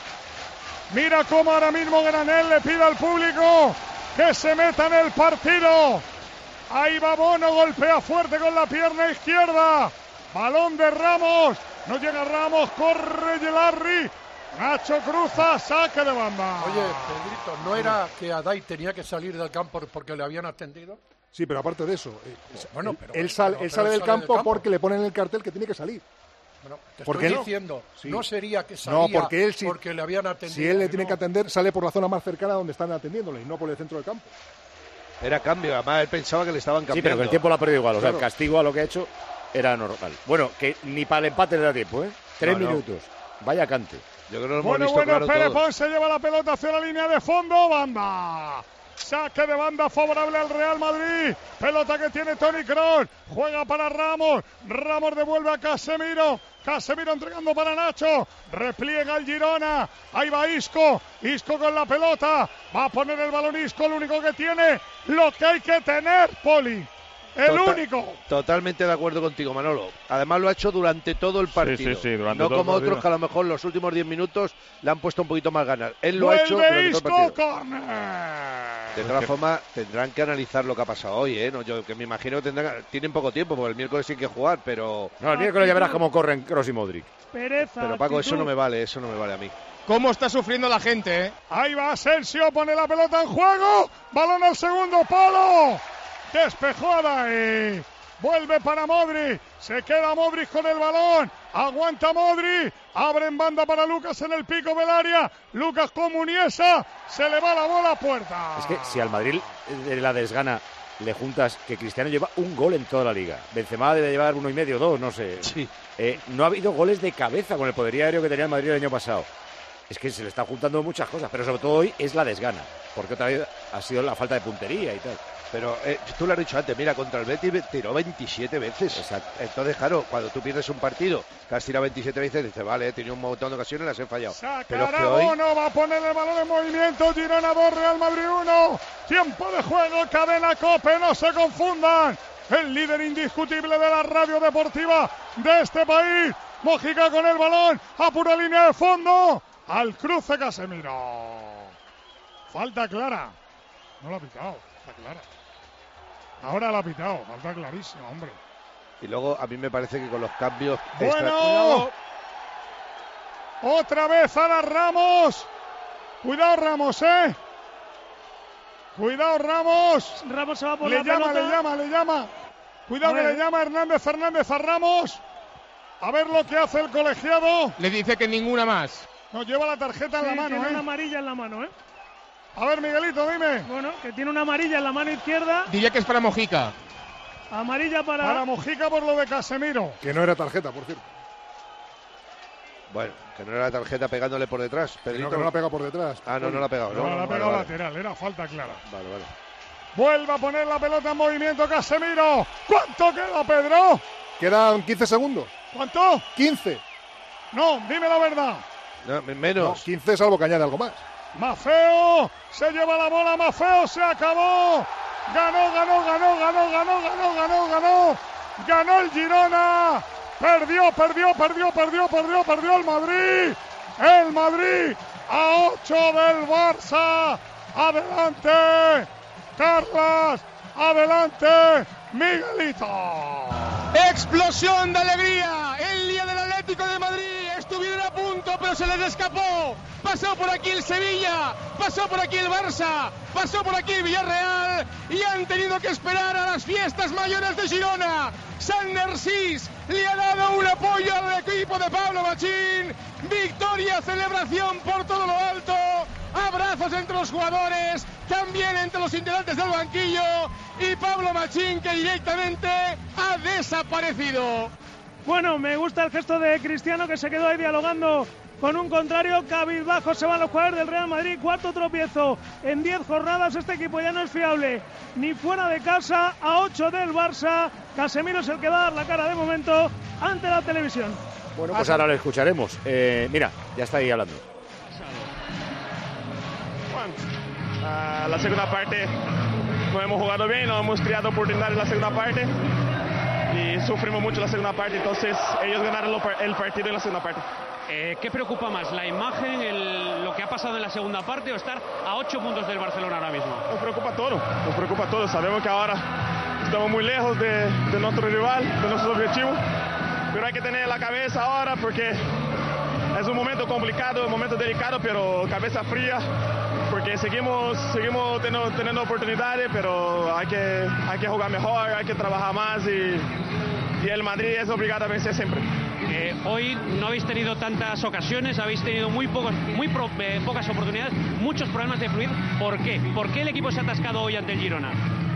Mira cómo ahora mismo Granel le pide al público que se meta en el partido. Ahí va Bono, golpea fuerte con la pierna izquierda. Balón de Ramos. No llega Ramos, corre Larry. Nacho cruza, saque de banda. Oye, Pedrito, ¿no era que Adai tenía que salir del campo porque le habían atendido? Sí, pero aparte de eso, eh, bueno, él, pero, él, sale, pero, él sale pero del, sale campo del campo porque le ponen en el cartel que tiene que salir. Bueno, te ¿Por estoy qué diciendo, no? Sí. no sería que salía no, porque, él, si, porque le habían atendido. Si él le tiene no. que atender, sale por la zona más cercana donde están atendiéndole y no por el centro del campo. Era cambio, además él pensaba que le estaban cambiando. Sí, pero que el tiempo lo ha perdido igual, o claro. sea, el castigo a lo que ha hecho era normal. Bueno, que ni para el empate le da tiempo, ¿eh? Tres no, minutos, no. Vaya cante. Yo creo que lo hemos bueno, visto bueno, claro Pérez todo. Pons se lleva la pelota hacia la línea de fondo, banda. Saque de banda favorable al Real Madrid. Pelota que tiene Toni Kroos. Juega para Ramos. Ramos devuelve a Casemiro. Casemiro entregando para Nacho. Repliega el Girona. Ahí va Isco. Isco con la pelota. Va a poner el balón Isco. Lo único que tiene. Lo que hay que tener, Poli. El Total, único. Totalmente de acuerdo contigo, Manolo. Además lo ha hecho durante todo el partido. Sí, sí, sí, durante no todo como el partido. otros que a lo mejor los últimos diez minutos le han puesto un poquito más ganas. Él lo Vuelve ha hecho durante Isco, todo el partido. corner. De todas formas, tendrán que analizar lo que ha pasado hoy, ¿eh? No, yo que me imagino que tendrán, tienen poco tiempo, porque el miércoles sí hay que jugar, pero... No, el miércoles ya verás cómo corren Kroos y Modric. Pereza, pero Paco, actitud. eso no me vale, eso no me vale a mí. ¿Cómo está sufriendo la gente, eh? Ahí va Asensio, pone la pelota en juego. Balón al segundo palo. Despejó a Dai. Vuelve para Modric. Se queda Modric con el balón. Aguanta Modric. Abre en banda para Lucas en el pico del área. Lucas con Muniesa. Se le va la bola a puerta. Es que si al Madrid de la desgana le juntas que Cristiano lleva un gol en toda la liga. Benzema debe llevar uno y medio, dos, no sé. Sí. Eh, no ha habido goles de cabeza con el poderío aéreo que tenía el Madrid el año pasado. Es que se le está juntando muchas cosas, pero sobre todo hoy es la desgana. Porque otra vez ha sido la falta de puntería y tal. Pero eh, tú lo has dicho antes, mira, contra el Betis tiró veintisiete veces. Exacto. Entonces, claro, cuando tú pierdes un partido que has tirado veintisiete veces, dices, vale, he tenido un montón de ocasiones y las he fallado. Sacará Pero es que hoy... Bono, va a poner el balón en movimiento. Girona dos, Real Madrid uno. Tiempo de juego, cadena COPE, no se confundan. El líder indiscutible de la radio deportiva de este país. Mojica con el balón, a pura línea de fondo. Al cruce Casemiro. Falta clara. No lo ha pitado, está clara. Ahora la ha pitado, falta clarísima, hombre. Y luego a mí me parece que con los cambios... Bueno, otra vez a la Ramos. Cuidado Ramos, eh. Cuidado Ramos. Ramos se va por le la llama, pelota. le llama, le llama. Cuidado que le llama Hernández Fernández a Ramos. A ver lo que hace el colegiado. Le dice que ninguna más. Nos lleva la tarjeta Sí, en la mano, tiene eh. una amarilla en la mano, eh. A ver, Miguelito, dime. Bueno, que tiene una amarilla en la mano izquierda. Diría que es para Mojica. Amarilla para... Para Mojica por lo de Casemiro. Que no era tarjeta, por cierto. Bueno, que no era la tarjeta pegándole por detrás. Que Pedrito. no, que no la ha pegado por detrás. Ah, no, no la ha pegado. No, No, la ha vale, pegado vale. lateral, era falta clara. Vale, vale. Vuelve a poner la pelota en movimiento Casemiro. ¿Cuánto queda, Pedro? Quedan quince segundos. ¿Cuánto? quince. No, dime la verdad. No, menos. No, quince salvo que añade algo más. Mafeo se lleva la bola, Mafeo se acabó. Ganó, ganó, ganó, ganó, ganó, ganó, ganó, ganó. Ganó el Girona. Perdió, perdió, perdió, perdió, perdió, perdió el Madrid. El Madrid a ocho del Barça. Adelante, Carlas. Adelante, Miguelito. Explosión de alegría. El día del Atlético de Madrid. Estuvieron a punto, pero se les escapó. Pasó por aquí el Sevilla, pasó por aquí el Barça, pasó por aquí el Villarreal y han tenido que esperar a las fiestas mayores de Girona. Sander Sis le ha dado un apoyo al equipo de Pablo Machín. Victoria, celebración por todo lo alto. Abrazos entre los jugadores, también entre los integrantes del banquillo y Pablo Machín, que directamente ha desaparecido. Bueno, me gusta el gesto de Cristiano, que se quedó ahí dialogando con un contrario. Cabizbajo se van los jugadores del Real Madrid. Cuarto tropiezo en diez jornadas. Este equipo ya no es fiable ni fuera de casa. A ocho del Barça. Casemiro es el que va a dar la cara de momento ante la televisión. Bueno, pues ahora lo escucharemos. Eh, mira, ya está ahí hablando. Bueno, uh, la segunda parte no hemos jugado bien, no hemos creado oportunidades en la segunda parte. Y sufrimos mucho la segunda parte, entonces ellos ganaron el partido en la segunda parte. Eh, ¿Qué preocupa más, la imagen, el, lo que ha pasado en la segunda parte o estar a ocho puntos del Barcelona ahora mismo? Nos preocupa todo, nos preocupa todo. Sabemos que ahora estamos muy lejos de, de nuestro rival, de nuestro objetivo, pero hay que tener la cabeza ahora porque es un momento complicado, un momento delicado, pero cabeza fría, porque seguimos, seguimos teniendo, teniendo oportunidades, pero hay que, hay que jugar mejor, hay que trabajar más y, y el Madrid es obligado a vencer siempre. Eh, hoy no habéis tenido tantas ocasiones, habéis tenido muy, pocos, muy pro, eh, pocas oportunidades, muchos problemas de fluir. ¿Por qué? ¿Por qué el equipo se ha atascado hoy ante el Girona?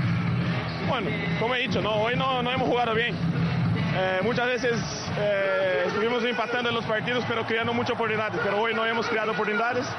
Bueno, como he dicho, no, hoy no, no hemos jugado bien. Eh, muchas veces eh, estuvimos impactando en los partidos, pero creando muchas oportunidades, pero hoy no hemos creado oportunidades.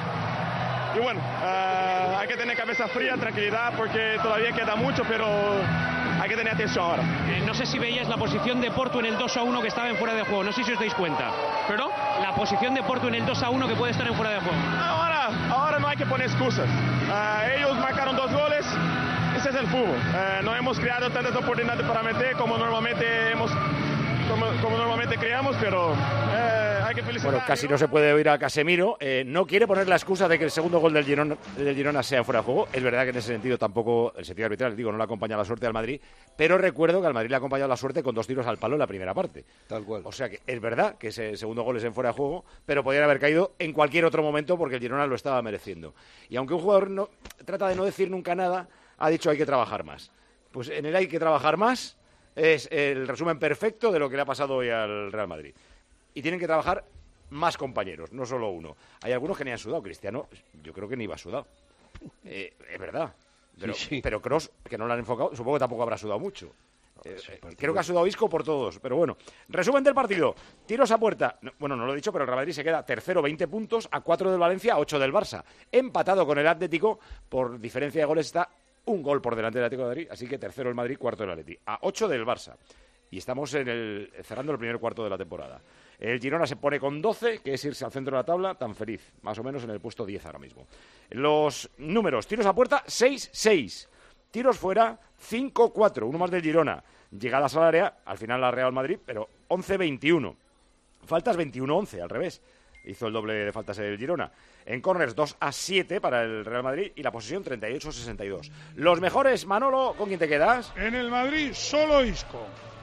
Y bueno, uh, hay que tener cabeza fría, tranquilidad, porque todavía queda mucho, pero hay que tener atención ahora. Eh, no sé si veíais la posición de Portu en el dos a uno que estaba en fuera de juego, no sé si os dais cuenta. ¿Perdón? La posición de Portu en el dos a uno que puede estar en fuera de juego. Ahora, ahora no hay que poner excusas. Uh, ellos marcaron dos goles, ese es el fútbol. Uh, no hemos creado tantas oportunidades para meter como normalmente hemos... Como, como normalmente creamos, pero eh, hay que felicitar. Bueno, casi no se puede oír a Casemiro. Eh, no quiere poner la excusa de que el segundo gol del Girona, del Girona sea fuera de juego. Es verdad que en ese sentido tampoco, el sentido arbitral, digo, no le acompaña la suerte al Madrid, pero recuerdo que al Madrid le ha acompañado la suerte con dos tiros al palo en la primera parte. Tal cual. O sea que es verdad que ese segundo gol es en fuera de juego, pero podría haber caído en cualquier otro momento porque el Girona lo estaba mereciendo. Y aunque un jugador no trata de no decir nunca nada, ha dicho hay que trabajar más. Pues en el hay que trabajar más es el resumen perfecto de lo que le ha pasado hoy al Real Madrid. Y tienen que trabajar más compañeros, no solo uno. Hay algunos que ni han sudado. Cristiano, yo creo que ni iba sudado. Eh, es verdad. Pero, sí, sí. pero Kroos, que no lo han enfocado, supongo que tampoco habrá sudado mucho. Eh, creo que ha sudado Isco por todos. Pero bueno, resumen del partido. Tiros a puerta. No, bueno, no lo he dicho, pero el Real Madrid se queda tercero, veinte puntos, a cuatro del Valencia, a ocho del Barça. Empatado con el Atlético, por diferencia de goles está un gol por delante del Atlético de Madrid, así que tercero el Madrid, cuarto el Atleti, a ocho del Barça. Y estamos en el, cerrando el primer cuarto de la temporada. El Girona se pone con doce, que es irse al centro de la tabla, tan feliz, más o menos en el puesto diez ahora mismo. Los números, tiros a puerta, seis seis. Tiros fuera, cinco cuatro, uno más del Girona. Llegadas al área, al final la Real Madrid, pero once veintiuno. Faltas veintiuno once, al revés. Hizo el doble de faltas el Girona. En córners dos a siete para el Real Madrid y la posesión treinta y ocho sesenta y dos. Los mejores, Manolo, ¿con quién te quedas? En el Madrid solo Isco.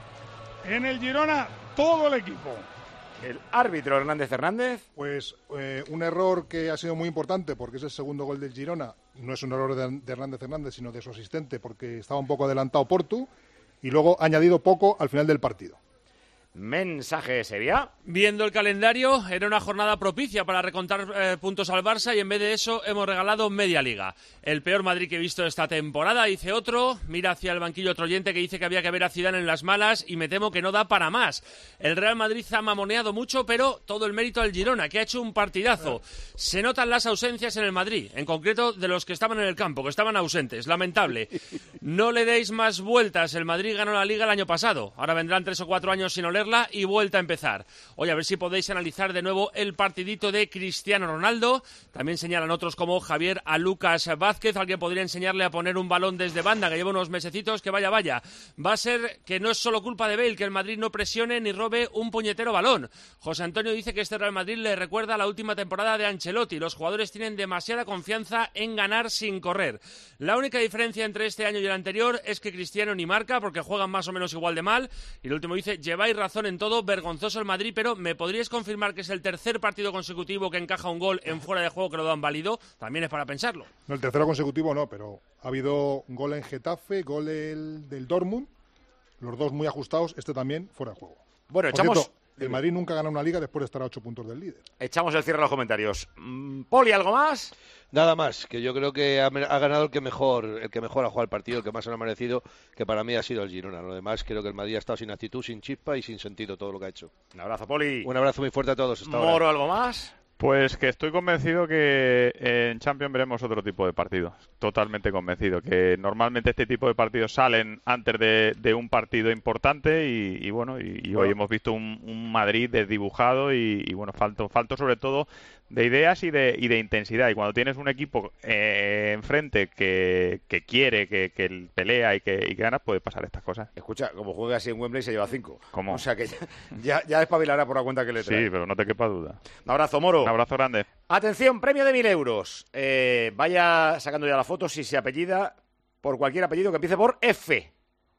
En el Girona todo el equipo. El árbitro Hernández Hernández. Pues eh, un error que ha sido muy importante porque es el segundo gol del Girona. No es un error de, de Hernández Hernández, sino de su asistente porque estaba un poco adelantado Portu y luego ha añadido poco al final del partido. Mensaje Sevilla. Viendo el calendario, era una jornada propicia para recontar eh, puntos al Barça y en vez de eso hemos regalado media liga. El peor Madrid que he visto esta temporada, dice otro. Mira hacia el banquillo otro oyente que dice que había que ver a Zidane en las malas y me temo que no da para más. El Real Madrid ha mamoneado mucho, pero todo el mérito al Girona, que ha hecho un partidazo. Se notan las ausencias en el Madrid, en concreto de los que estaban en el campo, que estaban ausentes. Lamentable. No le deis más vueltas. El Madrid ganó la liga el año pasado. Ahora vendrán tres o cuatro años sin oler y vuelta a empezar. Oye, a ver si podéis analizar de nuevo el partidito de Cristiano Ronaldo. También señalan otros como Javier a Lucas Vázquez, alguien podría enseñarle a poner un balón desde banda, que lleva unos mesecitos, que vaya, vaya. Va a ser que no es solo culpa de Bale, que el Madrid no presione ni robe un puñetero balón. José Antonio dice que este Real Madrid le recuerda a la última temporada de Ancelotti. Los jugadores tienen demasiada confianza en ganar sin correr. La única diferencia entre este año y el anterior es que Cristiano ni marca, porque juegan más o menos igual de mal. Y el último dice, lleváis razón en todo, vergonzoso el Madrid, pero ¿me podríais confirmar que es el tercer partido consecutivo que encaja un gol en fuera de juego que lo dan válido? También es para pensarlo. No, el tercero consecutivo no, pero ha habido un gol en Getafe, gol el, del Dortmund, los dos muy ajustados, este también fuera de juego. Bueno, Por echamos... cierto, el Madrid nunca gana una liga después de estar a ocho puntos del líder. Echamos el cierre a los comentarios. Poli, ¿algo más? Nada más, que yo creo que ha, ha ganado el que mejor el que mejor ha jugado el partido, el que más se lo ha merecido, que para mí ha sido el Girona. Lo demás, creo que el Madrid ha estado sin actitud, sin chispa y sin sentido todo lo que ha hecho. Un abrazo, Poli. Un abrazo muy fuerte a todos. Hasta Moro, ahora. ¿algo más? Pues que estoy convencido que en Champions veremos otro tipo de partidos. Totalmente convencido. Que normalmente este tipo de partidos salen antes de, de un partido importante y, y bueno, y, y hoy hemos visto un, un Madrid desdibujado y, y bueno, falto, falto sobre todo de ideas y de, y de intensidad. Y cuando tienes un equipo eh, enfrente que, que quiere, que, que pelea y que, y que gana, puede pasar estas cosas. Escucha, como juega así en Wembley se lleva cinco. ¿Cómo? O sea que ya, ya, ya espabilará por la cuenta que le trae. Sí, pero no te quepa duda. Un abrazo, Moro. Un abrazo grande. Atención, premio de mil euros. Eh, vaya sacando ya la foto si se apellida por cualquier apellido que empiece por F.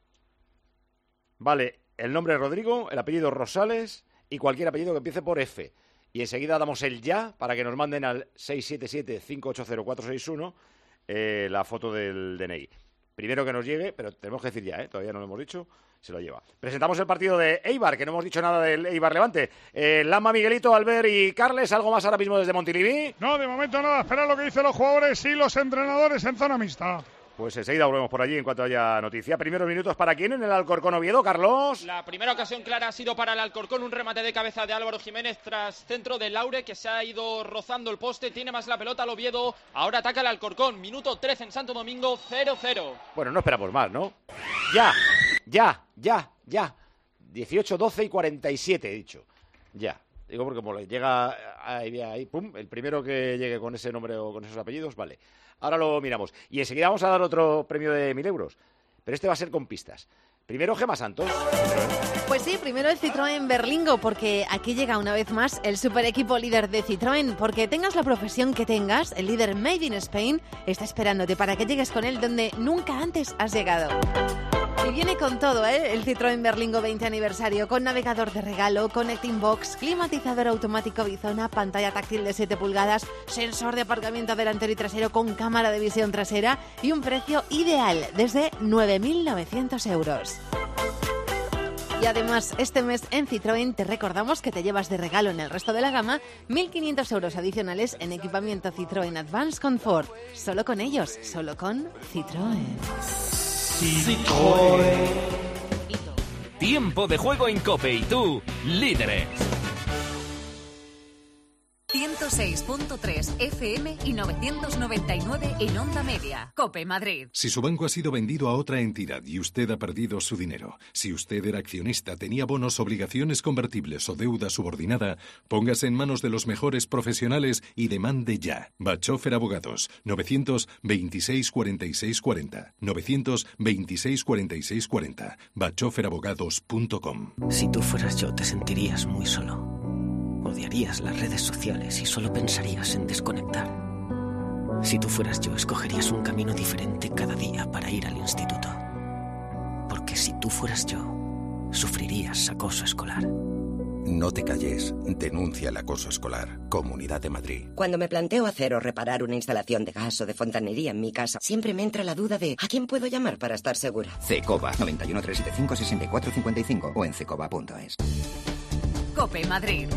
Vale, el nombre es Rodrigo, el apellido Rosales y cualquier apellido que empiece por F. Y enseguida damos el ya para que nos manden al seis siete siete, cinco ocho cero, cuatro seis uno eh, la foto del D N I. Primero que nos llegue, pero tenemos que decir ya, ¿eh? Todavía no lo hemos dicho, se lo lleva. Presentamos el partido de Eibar, que no hemos dicho nada del Eibar Levante. Eh, Lama, Miguelito, Albert y Carles, ¿algo más ahora mismo desde Montilivi? No, de momento nada, esperar lo que dicen los jugadores y los entrenadores en zona mixta. Pues enseguida volvemos por allí en cuanto haya noticia. Primeros minutos para quién en el Alcorcón Oviedo, Carlos. La primera ocasión clara ha sido para el Alcorcón, un remate de cabeza de Álvaro Jiménez tras centro de Laure, que se ha ido rozando el poste, tiene más la pelota el Oviedo, ahora ataca el Alcorcón, minuto trece en Santo Domingo, cero cero. Bueno, no esperamos más, ¿no? Ya, ya, ya, ya. dieciocho, doce y cuarenta y siete he dicho. Ya. Digo porque como le llega ahí, ahí, pum, el primero que llegue con ese nombre o con esos apellidos, vale. Ahora lo miramos. Y enseguida vamos a dar otro premio de mil euros. Pero este va a ser con pistas. Primero, Gemma Santos. Pues sí, primero el Citroën Berlingo, porque aquí llega una vez más el super equipo líder de Citroën. Porque tengas la profesión que tengas, el líder Made in Spain está esperándote para que llegues con él donde nunca antes has llegado. Y viene con todo, ¿eh? El Citroën Berlingo veinte aniversario, con navegador de regalo, Connecting Box, climatizador automático Bizona, pantalla táctil de siete pulgadas, sensor de aparcamiento delantero y trasero con cámara de visión trasera y un precio ideal desde nueve mil novecientos euros. Y además, este mes en Citroën te recordamos que te llevas de regalo en el resto de la gama mil quinientos euros adicionales en equipamiento Citroën Advanced Comfort. Solo con ellos, solo con Citroën. Citroën. Tiempo de juego en COPE y tú, líderes. ciento seis punto tres F M y novecientos noventa y nueve en Onda Media. COPE Madrid. Si su banco ha sido vendido a otra entidad y usted ha perdido su dinero, si usted era accionista, tenía bonos, obligaciones convertibles o deuda subordinada, póngase en manos de los mejores profesionales y demande ya. Bachofer Abogados, novecientos veintiséis, cuarenta y seis cuarenta. novecientos veintiséis, cuarenta y seis cuarenta. bachofer abogados punto com. Si tú fueras yo, te sentirías muy solo. Odiarías las redes sociales y solo pensarías en desconectar. Si tú fueras yo, escogerías un camino diferente cada día para ir al instituto. Porque si tú fueras yo, sufrirías acoso escolar. No te calles. Denuncia el acoso escolar. Comunidad de Madrid. Cuando me planteo hacer o reparar una instalación de gas o de fontanería en mi casa, siempre me entra la duda de ¿a quién puedo llamar para estar segura? Cecoba. noventa y uno, trescientos setenta y cinco, sesenta y cuatro cincuenta y cinco o en cecoba punto es. COPE Madrid.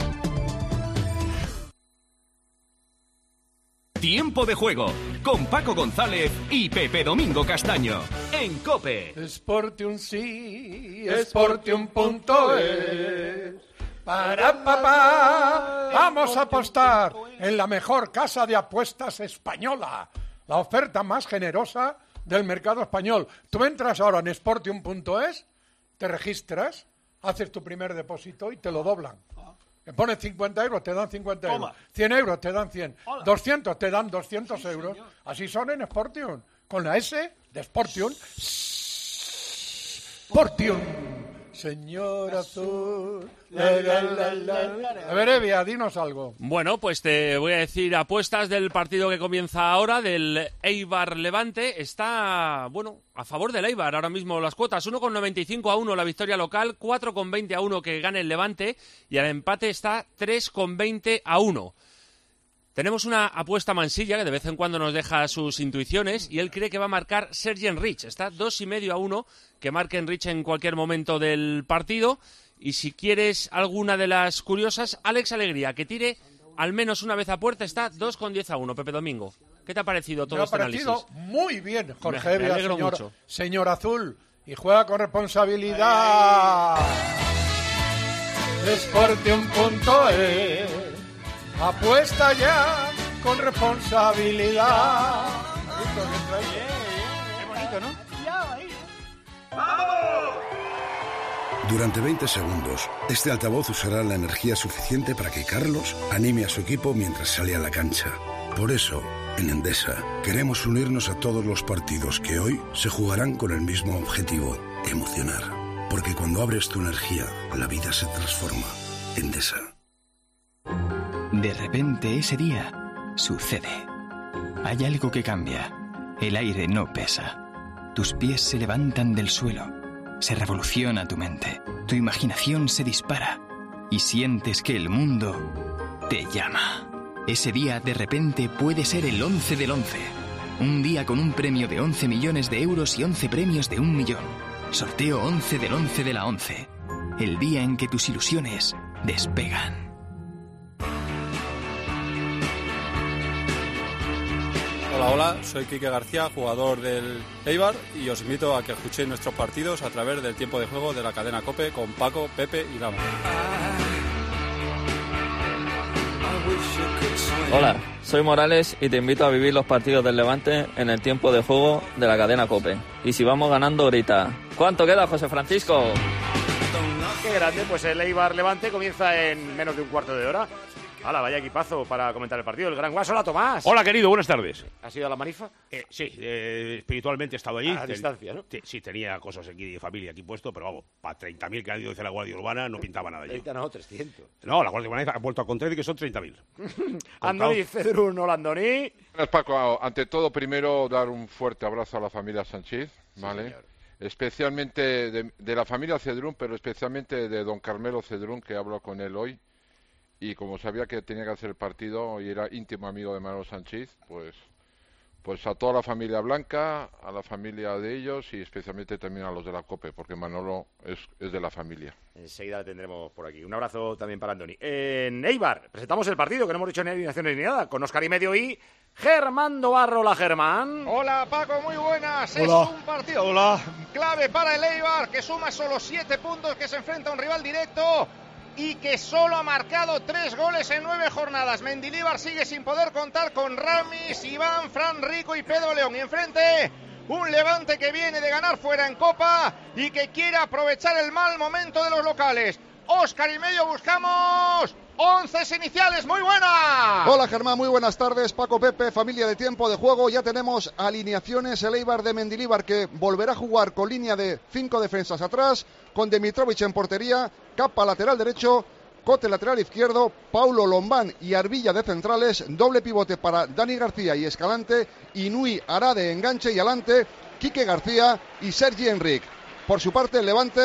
Tiempo de juego con Paco González y Pepe Domingo Castaño en COPE. Sportium sí, Sportium punto es. Para papá, vamos a apostar en la mejor casa de apuestas española. La oferta más generosa del mercado español. Tú entras ahora en Sportium punto es, te registras, haces tu primer depósito y te lo doblan. Me pones cincuenta euros, te dan cincuenta euros. cien euros, te dan cien. Hola. doscientos, te dan doscientos sí, euros. Señor. Así son en Sportium. Con la S de Sportium. Sportium. Señor Azul. La, la, la, la, la. A ver, Evia, dinos algo. Bueno, pues te voy a decir apuestas del partido que comienza ahora, del Eibar Levante. Está, bueno, a favor del Eibar ahora mismo las cuotas. uno coma noventa y cinco a uno la victoria local, cuatro coma veinte a uno que gane el Levante y al empate está tres coma veinte a uno. Tenemos una apuesta Mansilla que de vez en cuando nos deja sus intuiciones y él cree que va a marcar Sergi Enrich. Está dos y medio a uno que marque Enrich en cualquier momento del partido. Y si quieres alguna de las curiosas, Alex Alegría, que tire al menos una vez a puerta, está dos coma diez a uno. Pepe Domingo, ¿qué te ha parecido todo Me este ha parecido análisis? Muy bien, Jorge Me, Evia, me alegro señor, mucho. Señor Azul. Y juega con responsabilidad. Sportium punto es. Apuesta ya con responsabilidad. Qué bonito, ¿no? Durante veinte segundos, este altavoz usará la energía suficiente para que Carlos anime a su equipo mientras sale a la cancha. Por eso, en Endesa, queremos unirnos a todos los partidos que hoy se jugarán con el mismo objetivo, emocionar. Porque cuando abres tu energía, la vida se transforma. Endesa. De repente ese día sucede. Hay algo que cambia. El aire no pesa. Tus pies se levantan del suelo. Se revoluciona tu mente. Tu imaginación se dispara. Y sientes que el mundo te llama. Ese día de repente puede ser el once del once. Un día con un premio de once millones de euros y once premios de un millón. Sorteo once del once de la once. El día en que tus ilusiones despegan. Hola, hola, soy Quique García, jugador del Eibar, y os invito a que escuchéis nuestros partidos a través del tiempo de juego de la cadena COPE con Paco, Pepe y Lama. Hola, soy Morales y te invito a vivir los partidos del Levante en el tiempo de juego de la cadena COPE. Y si vamos ganando, grita: ¿cuánto queda, José Francisco? Qué grande, pues el Eibar Levante comienza en menos de un cuarto de hora. Hala, vaya equipazo para comentar el partido. El Gran Guas. Hola, Tomás. Hola, querido, buenas tardes. ¿Has ido a la manifa? Eh, sí, eh, espiritualmente he estado allí. A Ten... distancia, ¿no? Sí, sí, tenía cosas aquí de familia aquí puesto, pero vamos, para treinta mil que ha ido hacia la Guardia Urbana no pintaba nada allí. treinta no, trescientos. No, la Guardia Urbana ha vuelto a contar que son treinta mil. Andoni Cedrún, hola, Andoni. Buenas, Paco. Ante todo, primero, dar un fuerte abrazo a la familia Sánchez, ¿vale? Sí, especialmente de, de la familia Cedrún, pero especialmente de don Carmelo Cedrún, que hablo con él hoy. Y como sabía que tenía que hacer el partido y era íntimo amigo de Manolo Sánchez, pues, pues a toda la familia blanca, a la familia de ellos y especialmente también a los de la COPE, porque Manolo es, es de la familia. Enseguida la tendremos por aquí. Un abrazo también para Andoni. En Eibar, presentamos el partido, que no hemos dicho ni alineaciones ni nada, con Óscar y medio y Germán Dobarro. Hola, Germán. Hola, Paco, muy buenas. Hola. Es un partido Hola. clave para el Eibar, que suma solo siete puntos, que se enfrenta a un rival directo y que solo ha marcado tres goles en nueve jornadas. Mendilibar sigue sin poder contar con Ramis, Iván, Fran Rico y Pedro León. Y enfrente, un Levante que viene de ganar fuera en Copa y que quiere aprovechar el mal momento de los locales. Óscar y medio, buscamos once iniciales. Muy buenas. Hola, Germán, muy buenas tardes. Paco, Pepe, familia de tiempo de juego. Ya tenemos alineaciones. El Eibar de Mendilibar, que volverá a jugar con línea de cinco defensas atrás, con Dimitrovic en portería, Capa lateral derecho, Cote lateral izquierdo, Paulo Lombán y Arbilla de centrales, doble pivote para Dani García y Escalante, Inui hará de enganche y alante, Quique García y Sergi Enric. Por su parte, el Levante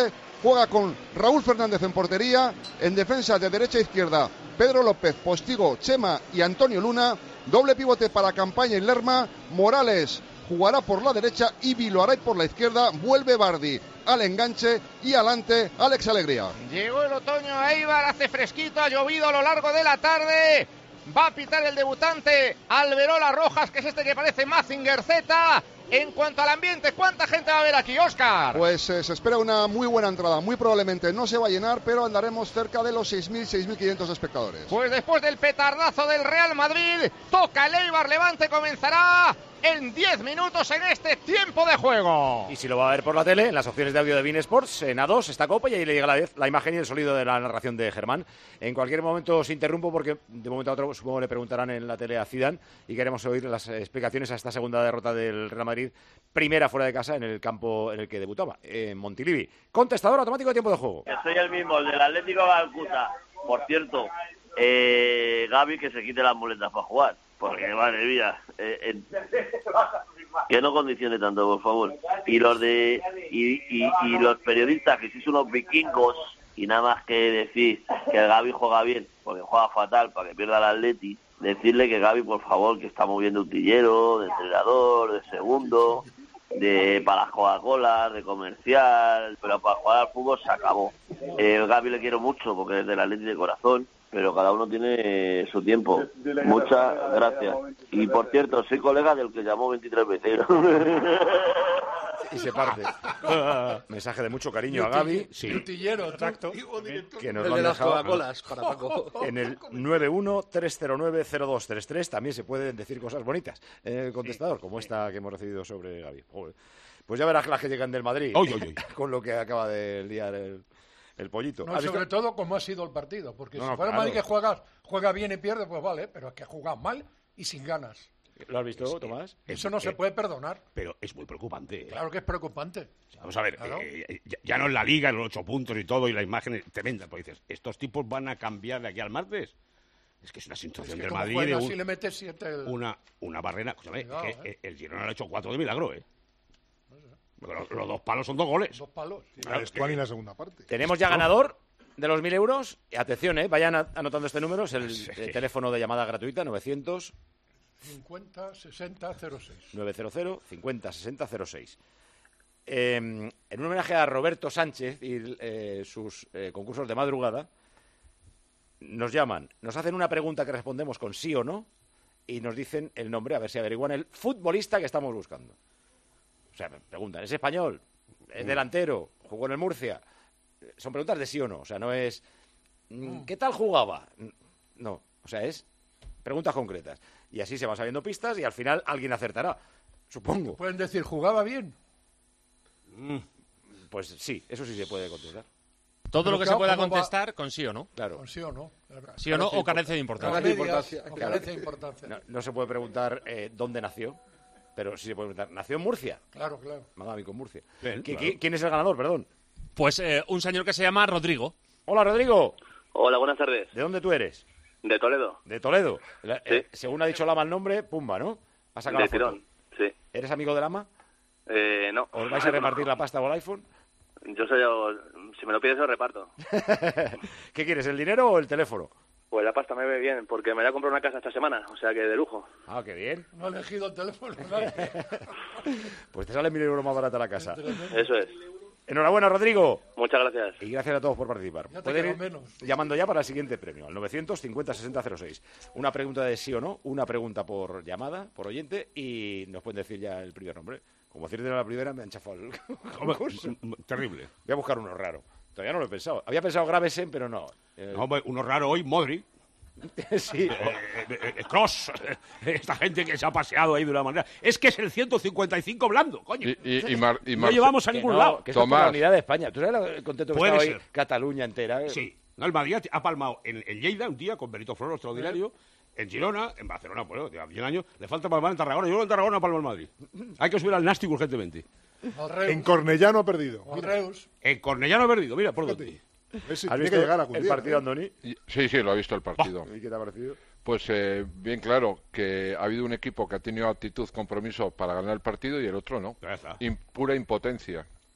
juega con Raúl Fernández en portería, en defensa de derecha a izquierda, Pedro López, Postigo, Chema y Antonio Luna, doble pivote para Campaña y Lerma, Morales jugará por la derecha y Viloaray por la izquierda, vuelve Bardi al enganche y adelante Alex Alegría. Llegó el otoño a Eibar, hace fresquito, ha llovido a lo largo de la tarde. Va a pitar el debutante Alberola Rojas, que es este que parece Mazinger Z. En cuanto al ambiente, ¿cuánta gente va a ver aquí, Óscar? Pues eh, se espera una muy buena entrada, muy probablemente no se va a llenar, pero andaremos cerca de los seis mil, seis mil quinientos espectadores. Pues después del petardazo del Real Madrid, toca el Eibar Levante, comenzará en diez minutos en este tiempo de juego. Y si lo va a ver por la tele, en las opciones de audio de Bein Sports, en A dos, esta copa, y ahí le llega la, la imagen y el sonido de la narración de Germán. En cualquier momento os interrumpo porque de momento a otro supongo le preguntarán en la tele a Zidane y queremos oír las explicaciones a esta segunda derrota del Real Madrid, primera fuera de casa en el campo en el que debutaba, en Montilivi. Contestador automático de tiempo de juego. Yo soy el mismo, el del Atlético de Calcuta. Por cierto, eh, Gavi que se quite las muletas para jugar. Porque, madre mía, eh, eh, que no condicione tanto, por favor. Y los de y, y, y los periodistas, que sois unos vikingos, y nada más que decir que el Gavi juega bien, porque juega fatal para que pierda el Atleti, decirle que Gavi, por favor, que está moviendo utillero, de entrenador, de segundo, de para las Coca-Cola, de comercial, pero para jugar al fútbol se acabó. Eh, el Gavi le quiero mucho, porque es del Atleti de corazón, pero cada uno tiene su tiempo. Muchas gracias. Y por cierto, soy colega del que llamó veintitrés veces. Y se parte. Mensaje de mucho cariño a Gavi. Sí. Utillero, exacto. Que nos el lo de han las dejado Coca-Colas para Paco. en el nueve uno tres cero nueve cero dos tres tres. También se pueden decir cosas bonitas en el contestador, como esta que hemos recibido sobre Gavi. Joder. Pues ya verás las que llegan del Madrid. Oy, oy, oy. Con lo que acaba de liar el... El pollito. No, sobre todo como ha sido el partido, porque no, si no, fuera claro. Madrid que juegas, juega bien y pierde, pues vale, pero es que juega mal y sin ganas. ¿Lo has visto, Tomás? Eso no es, se puede perdonar. Pero es muy preocupante. ¿eh? Claro que es preocupante. Vamos a ver, Claro. eh, ya, ya no es la liga, los ocho puntos y todo, y la imagen es tremenda. Porque dices, ¿estos tipos van a cambiar de aquí al martes? Es que es una situación Es que del como Madrid. juega, de un- si le metes siete... El... una, una barrera. Escúchame, Cuidado, es que eh. el Girona le ha hecho cuatro de milagro, ¿eh? Los, los dos palos son dos goles. Dos palos. Sí. Claro, es que- Estuani en la segunda parte. Tenemos ya ganador de los mil euros. Y atención, ¿eh? Vayan a- anotando este número. Es el, el teléfono de llamada gratuita, novecientos cincuenta sesenta cero seis. novecientos cincuenta sesenta cero seis. Eh, en un homenaje a Roberto Sánchez y eh, sus eh, concursos de madrugada, nos llaman, nos hacen una pregunta que respondemos con sí o no y nos dicen el nombre, a ver si averiguan el futbolista que estamos buscando. O sea, me preguntan, ¿es español? ¿Es delantero? ¿Jugó en el Murcia? Son preguntas de sí o no, o sea, no es ¿qué tal jugaba? No, o sea, es preguntas concretas. Y así se van sabiendo pistas y al final alguien acertará, supongo. Pueden decir, ¿jugaba bien? Pues sí, eso sí se puede contestar. Todo Pero lo que claro, se pueda ¿cómo va? contestar con sí o no. Claro. Con sí o no. Sí o no, o carece de importancia. Carece de importancia. O carece de importancia. No, no se puede preguntar eh, dónde nació, pero sí se puede preguntar, ¿nació en Murcia? Claro, claro. Magami con Murcia. Bien, ¿Qui- claro. qui- ¿Quién es el ganador, perdón? Pues eh, un señor que se llama Rodrigo. Hola, Rodrigo. Hola, buenas tardes. ¿De dónde tú eres? De Toledo. De Toledo. La- eh, según ha dicho Lama el nombre, Pumba, ¿no? Has sacado De la foto. tirón, sí. ¿Eres amigo de Lama? Eh, no. ¿Os vais a repartir la pasta o el iPhone? Yo soy yo, si me lo pides, lo reparto. ¿Qué quieres, el dinero o el teléfono? Pues la pasta me ve bien, porque me voy a comprar una casa esta semana, o sea que de lujo. Ah, qué bien. No ha elegido el teléfono. Nadie. Pues te sale mil euros más barata la casa. Eso es. Enhorabuena, Rodrigo. Muchas gracias. Y gracias a todos por participar. Ya te Pueden quedan ir menos. llamando ya para el siguiente premio, al novecientos cincuenta sesenta cero seis. Una pregunta de sí o no, una pregunta por llamada, por oyente, y nos pueden decir ya el primer nombre. Como decirte la primera, me han chafado el concurso. M- m- Terrible. Voy a buscar uno raro. Todavía no lo he pensado. Había pensado Gravesen, pero no. Eh, No, hombre, uno raro hoy, Modric. sí. Cross, esta gente que se ha paseado ahí de una manera. Es que es el ciento cincuenta y cinco blando, coño. Y, y, y Mar- y no Mar- llevamos a Que ningún no, lado. que esto es por Tomás. la unidad de España. ¿Tú sabes lo contento que Puede estaba ahí ser. Cataluña entera? Sí. No, el Madrid ha palmado en, en Lleida un día con Benito Floro, extraordinario. En Girona, en Barcelona, bueno, lleva un año. Le falta palmar en Tarragona. Yo en Tarragona palmo el Madrid. Hay que subir al Nástic urgentemente. Al Reus. En Cornellano ha perdido. Al Reus. En Cornellano ha perdido, mira, por dónde. Ese ¿Has tiene visto que llegar a el Cundier, partido, ¿eh? Andoni? y- Sí, sí, lo ha visto el partido. ¿Y qué te ha parecido? Pues eh, bien claro que ha habido un equipo que ha tenido actitud, compromiso para ganar el partido y el otro no. Ya está. In- pura impotencia.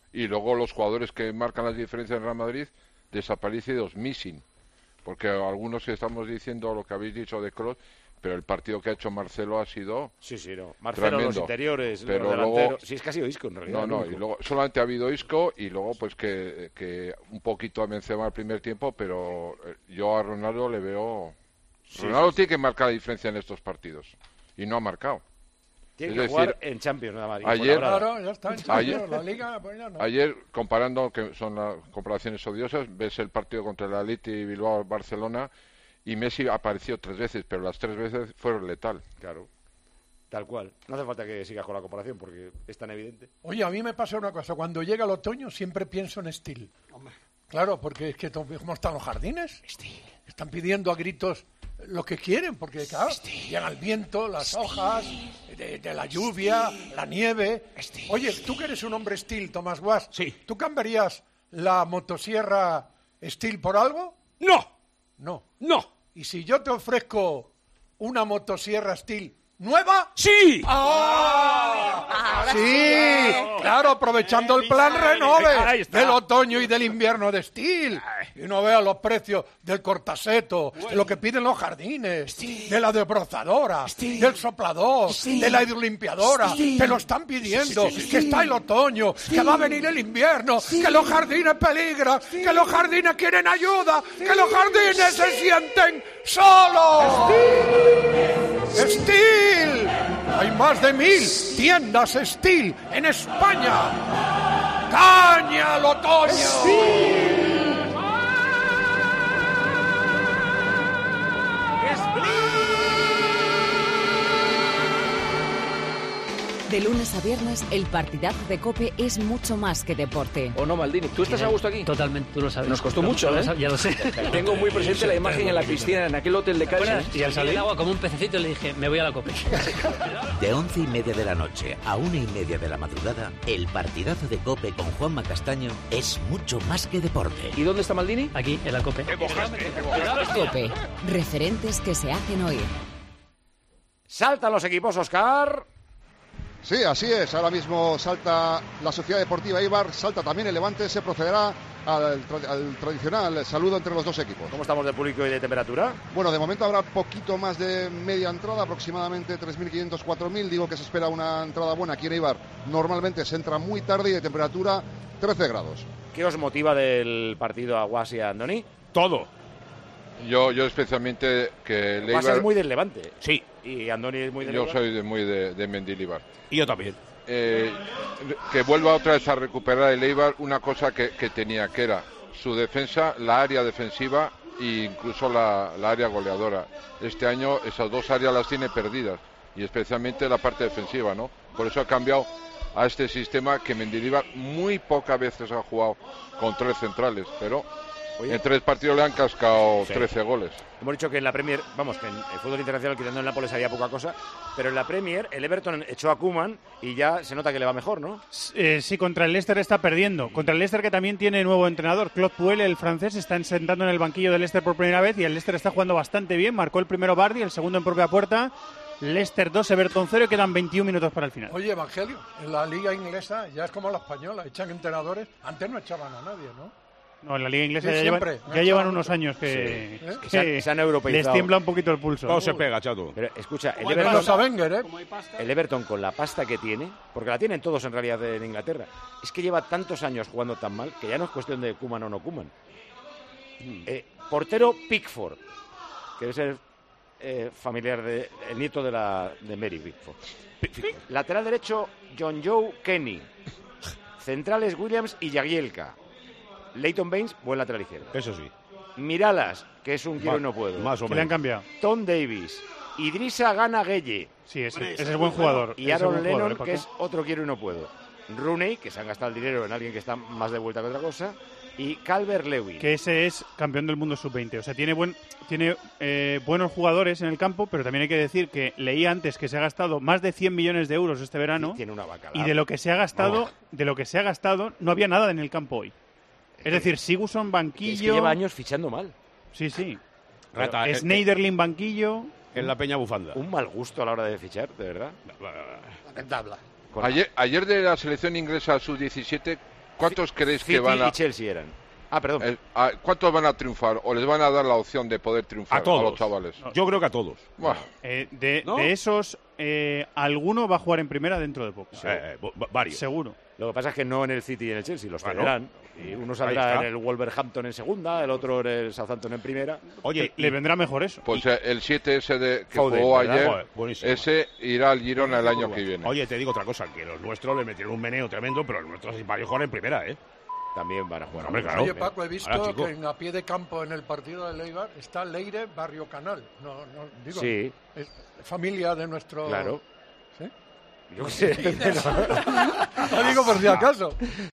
Y luego los jugadores que marcan las diferencias en Real Madrid, desaparecidos, missing. Porque algunos que estamos diciendo lo que habéis dicho de Kroos, pero el partido que ha hecho Marcelo ha sido sí, sí, no. Marcelo, tremendo. Los interiores, pero los delanteros. Luego, sí, es que ha sido Isco en realidad. No, no, y luego solamente ha habido Isco y luego pues que, que un poquito a Benzema al primer tiempo, pero yo a Ronaldo le veo... Sí, Ronaldo sí, tiene sí. que marcar la diferencia en estos partidos y no ha marcado. Tiene es que decir, jugar en Champions nada más. Ayer, claro, ya está en Champions, ayer, la Liga, pues ya no. Ayer, comparando, que son las comparaciones odiosas, ves el partido contra el Athletic Bilbao-Barcelona y Messi apareció tres veces, pero las tres veces fueron letal. Claro, tal cual. No hace falta que sigas con la comparación porque es tan evidente. Oye, a mí me pasa una cosa, cuando llega el otoño siempre pienso en Steel. Hombre. Claro, porque es que ¿cómo están los jardines? Steel. Están pidiendo a gritos lo que quieren, porque claro, Steel. Llega el viento, las Steel. Hojas, de, de la lluvia, la nieve. Steel. Oye, tú que eres un hombre Steel, Tomás Guas, sí. ¿tú cambiarías la motosierra Steel por algo? No. No. No. ¿Y si yo te ofrezco una motosierra Steel nueva? ¡Sí! ¡Ah! ¡Sí! sí. Claro. claro, aprovechando el plan Renove del otoño y del invierno de Steel. Y uno vea los precios del cortaseto, de lo que piden los jardines, Steel. De la desbrozadora, Steel. Del soplador, Steel. De la hidrolimpiadora. Steel. Te lo están pidiendo, sí, sí, sí. Que está el otoño, Steel. Que va a venir el invierno, Steel. Que los jardines peligran, Steel. Que los jardines quieren ayuda, Steel. Que los jardines se sienten solos. Steel. Steel. Hay más de mil tiendas Steel en España. ¡Caña al otoño! Steel. De lunes a viernes, el partidazo de COPE es mucho más que deporte. ¿O no, Maldini? ¿Tú estás a gusto aquí? Totalmente, tú lo sabes. Nos costó mucho, ¿eh? Ya lo sé. Tengo muy presente la imagen en la piscina, en aquel hotel de Cádiz. Y al salir el agua como un pececito le dije, me voy a la COPE. De once y media de la noche a una y media de la madrugada, el partidazo de COPE con Juanma Castaño es mucho más que deporte. ¿Y dónde está Maldini? Aquí, en la COPE. COPE, referentes que se hacen oír. Saltan los equipos, Óscar. Sí, así es. Ahora mismo salta la Sociedad Deportiva Eibar, salta también el Levante. Se procederá al, tra- al tradicional saludo entre los dos equipos. ¿Cómo estamos de público y de temperatura? Bueno, de momento habrá poquito más de media entrada, aproximadamente tres mil quinientos, cuatro mil. Digo que se espera una entrada buena aquí en Eibar. Normalmente se entra muy tarde y de temperatura trece grados. ¿Qué os motiva del partido a Guas y a Andoni? Todo. Yo, yo especialmente que Guas Eibar... es muy del Levante. Sí. Y Andoni es muy del Yo Eibar. soy de, muy de, de Mendilibar. Y yo también. Eh, que vuelva otra vez a recuperar el Eibar una cosa que, que tenía, que era su defensa, la área defensiva e incluso la, la área goleadora. Este año esas dos áreas las tiene perdidas, y especialmente la parte defensiva, ¿no? Por eso ha cambiado a este sistema que Mendilibar muy pocas veces ha jugado con tres centrales, pero Oye. en tres partidos le han cascado sí. trece goles. Hemos dicho que en la Premier, vamos, que en el fútbol internacional, quitando el Nápoles, había poca cosa, pero en la Premier el Everton echó a Koeman y ya se nota que le va mejor, ¿no? Eh, sí, contra el Leicester está perdiendo. Contra el Leicester, que también tiene nuevo entrenador. Claude Puel, el francés, está sentando en el banquillo del Leicester por primera vez y el Leicester está jugando bastante bien. Marcó el primero Vardy, el segundo en propia puerta. Leicester dos, Everton cero, y quedan veintiún minutos para el final. Oye, Evangelio, en la liga inglesa ya es como la española, echan entrenadores. Antes no echaban a nadie, ¿no? No, en la liga inglesa sí, ya, siempre, llevan, ya llevan unos años que, sí. ¿Eh? que, que se, han, se han europeizado. Les tiembla un poquito el pulso. Todo se pega, chato. Pero escucha, el Everton, Wenger, ¿eh? el Everton con la pasta que tiene, porque la tienen todos en realidad en Inglaterra, es que lleva tantos años jugando tan mal que ya no es cuestión de Koeman o no Koeman. Hmm. Eh, portero Pickford, que debe ser eh, familiar de el nieto de la de Mary Pickford. Pickford. Lateral derecho John Joe Kenny. Centrales Williams y Jagielka. Leighton Baines, buen lateral izquierdo. Eso sí. Miralas, que es un quiero más, y no puedo. Más o menos. Que le han cambiado. Tom Davis. Idrissa Gana Gueye. Sí, ese, ese es buen jugador. Y Aaron Lennon, jugador, que es otro quiero y no puedo. Rooney, que se han gastado el dinero en alguien que está más de vuelta que otra cosa. Y Calvert-Lewin. Que ese es campeón del mundo sub veinte. O sea, tiene buen tiene eh, buenos jugadores en el campo, pero también hay que decir que leí antes que se ha gastado más de cien millones de euros este verano. Sí, tiene una vaca. Y de lo que se ha gastado, no. de lo que se ha gastado, no había nada en el campo hoy. Es decir, Sigurdsson banquillo. Es que lleva años fichando mal. Sí, sí. Rata, Schneiderlin banquillo. En la Peña Bufanda. Un mal gusto a la hora de fichar, de verdad. Lamentable. Ayer, ayer de la selección inglesa sub diecisiete, ¿Cuántos creéis City que van a...? y Chelsea eran. Ah, perdón. Eh, a- ¿Cuántos van a triunfar? ¿O les van a dar la opción de poder triunfar A todos. los chavales? Yo creo que a todos. Buah. Eh, de, ¿No? de esos, eh, alguno va a jugar en primera dentro de poco. Eh, eh, varios. Seguro. Lo que pasa es que no en el City y en el Chelsea, los Bueno, cederán. Y uno ahí saldrá está. en el Wolverhampton en segunda, el otro en el Southampton en primera. Oye, Le vendrá mejor eso. Pues eh, el siete ese de, que Foden, jugó ¿verdad? ayer, Joder, buenísimo. ese irá al Girona el año que viene. Oye, te digo otra cosa, que los nuestros le metieron un meneo tremendo, pero los nuestros varios juegan en primera, ¿eh? También van a jugar. Hombre, claro. Oye, Paco, he visto Ahora, chico. que en a pie de campo en el partido de Leibar está Leire Barrio Canal. No, no, digo, Sí. es familia de nuestro... Claro. ¿Sí? Yo qué sé. Lo digo por si acaso.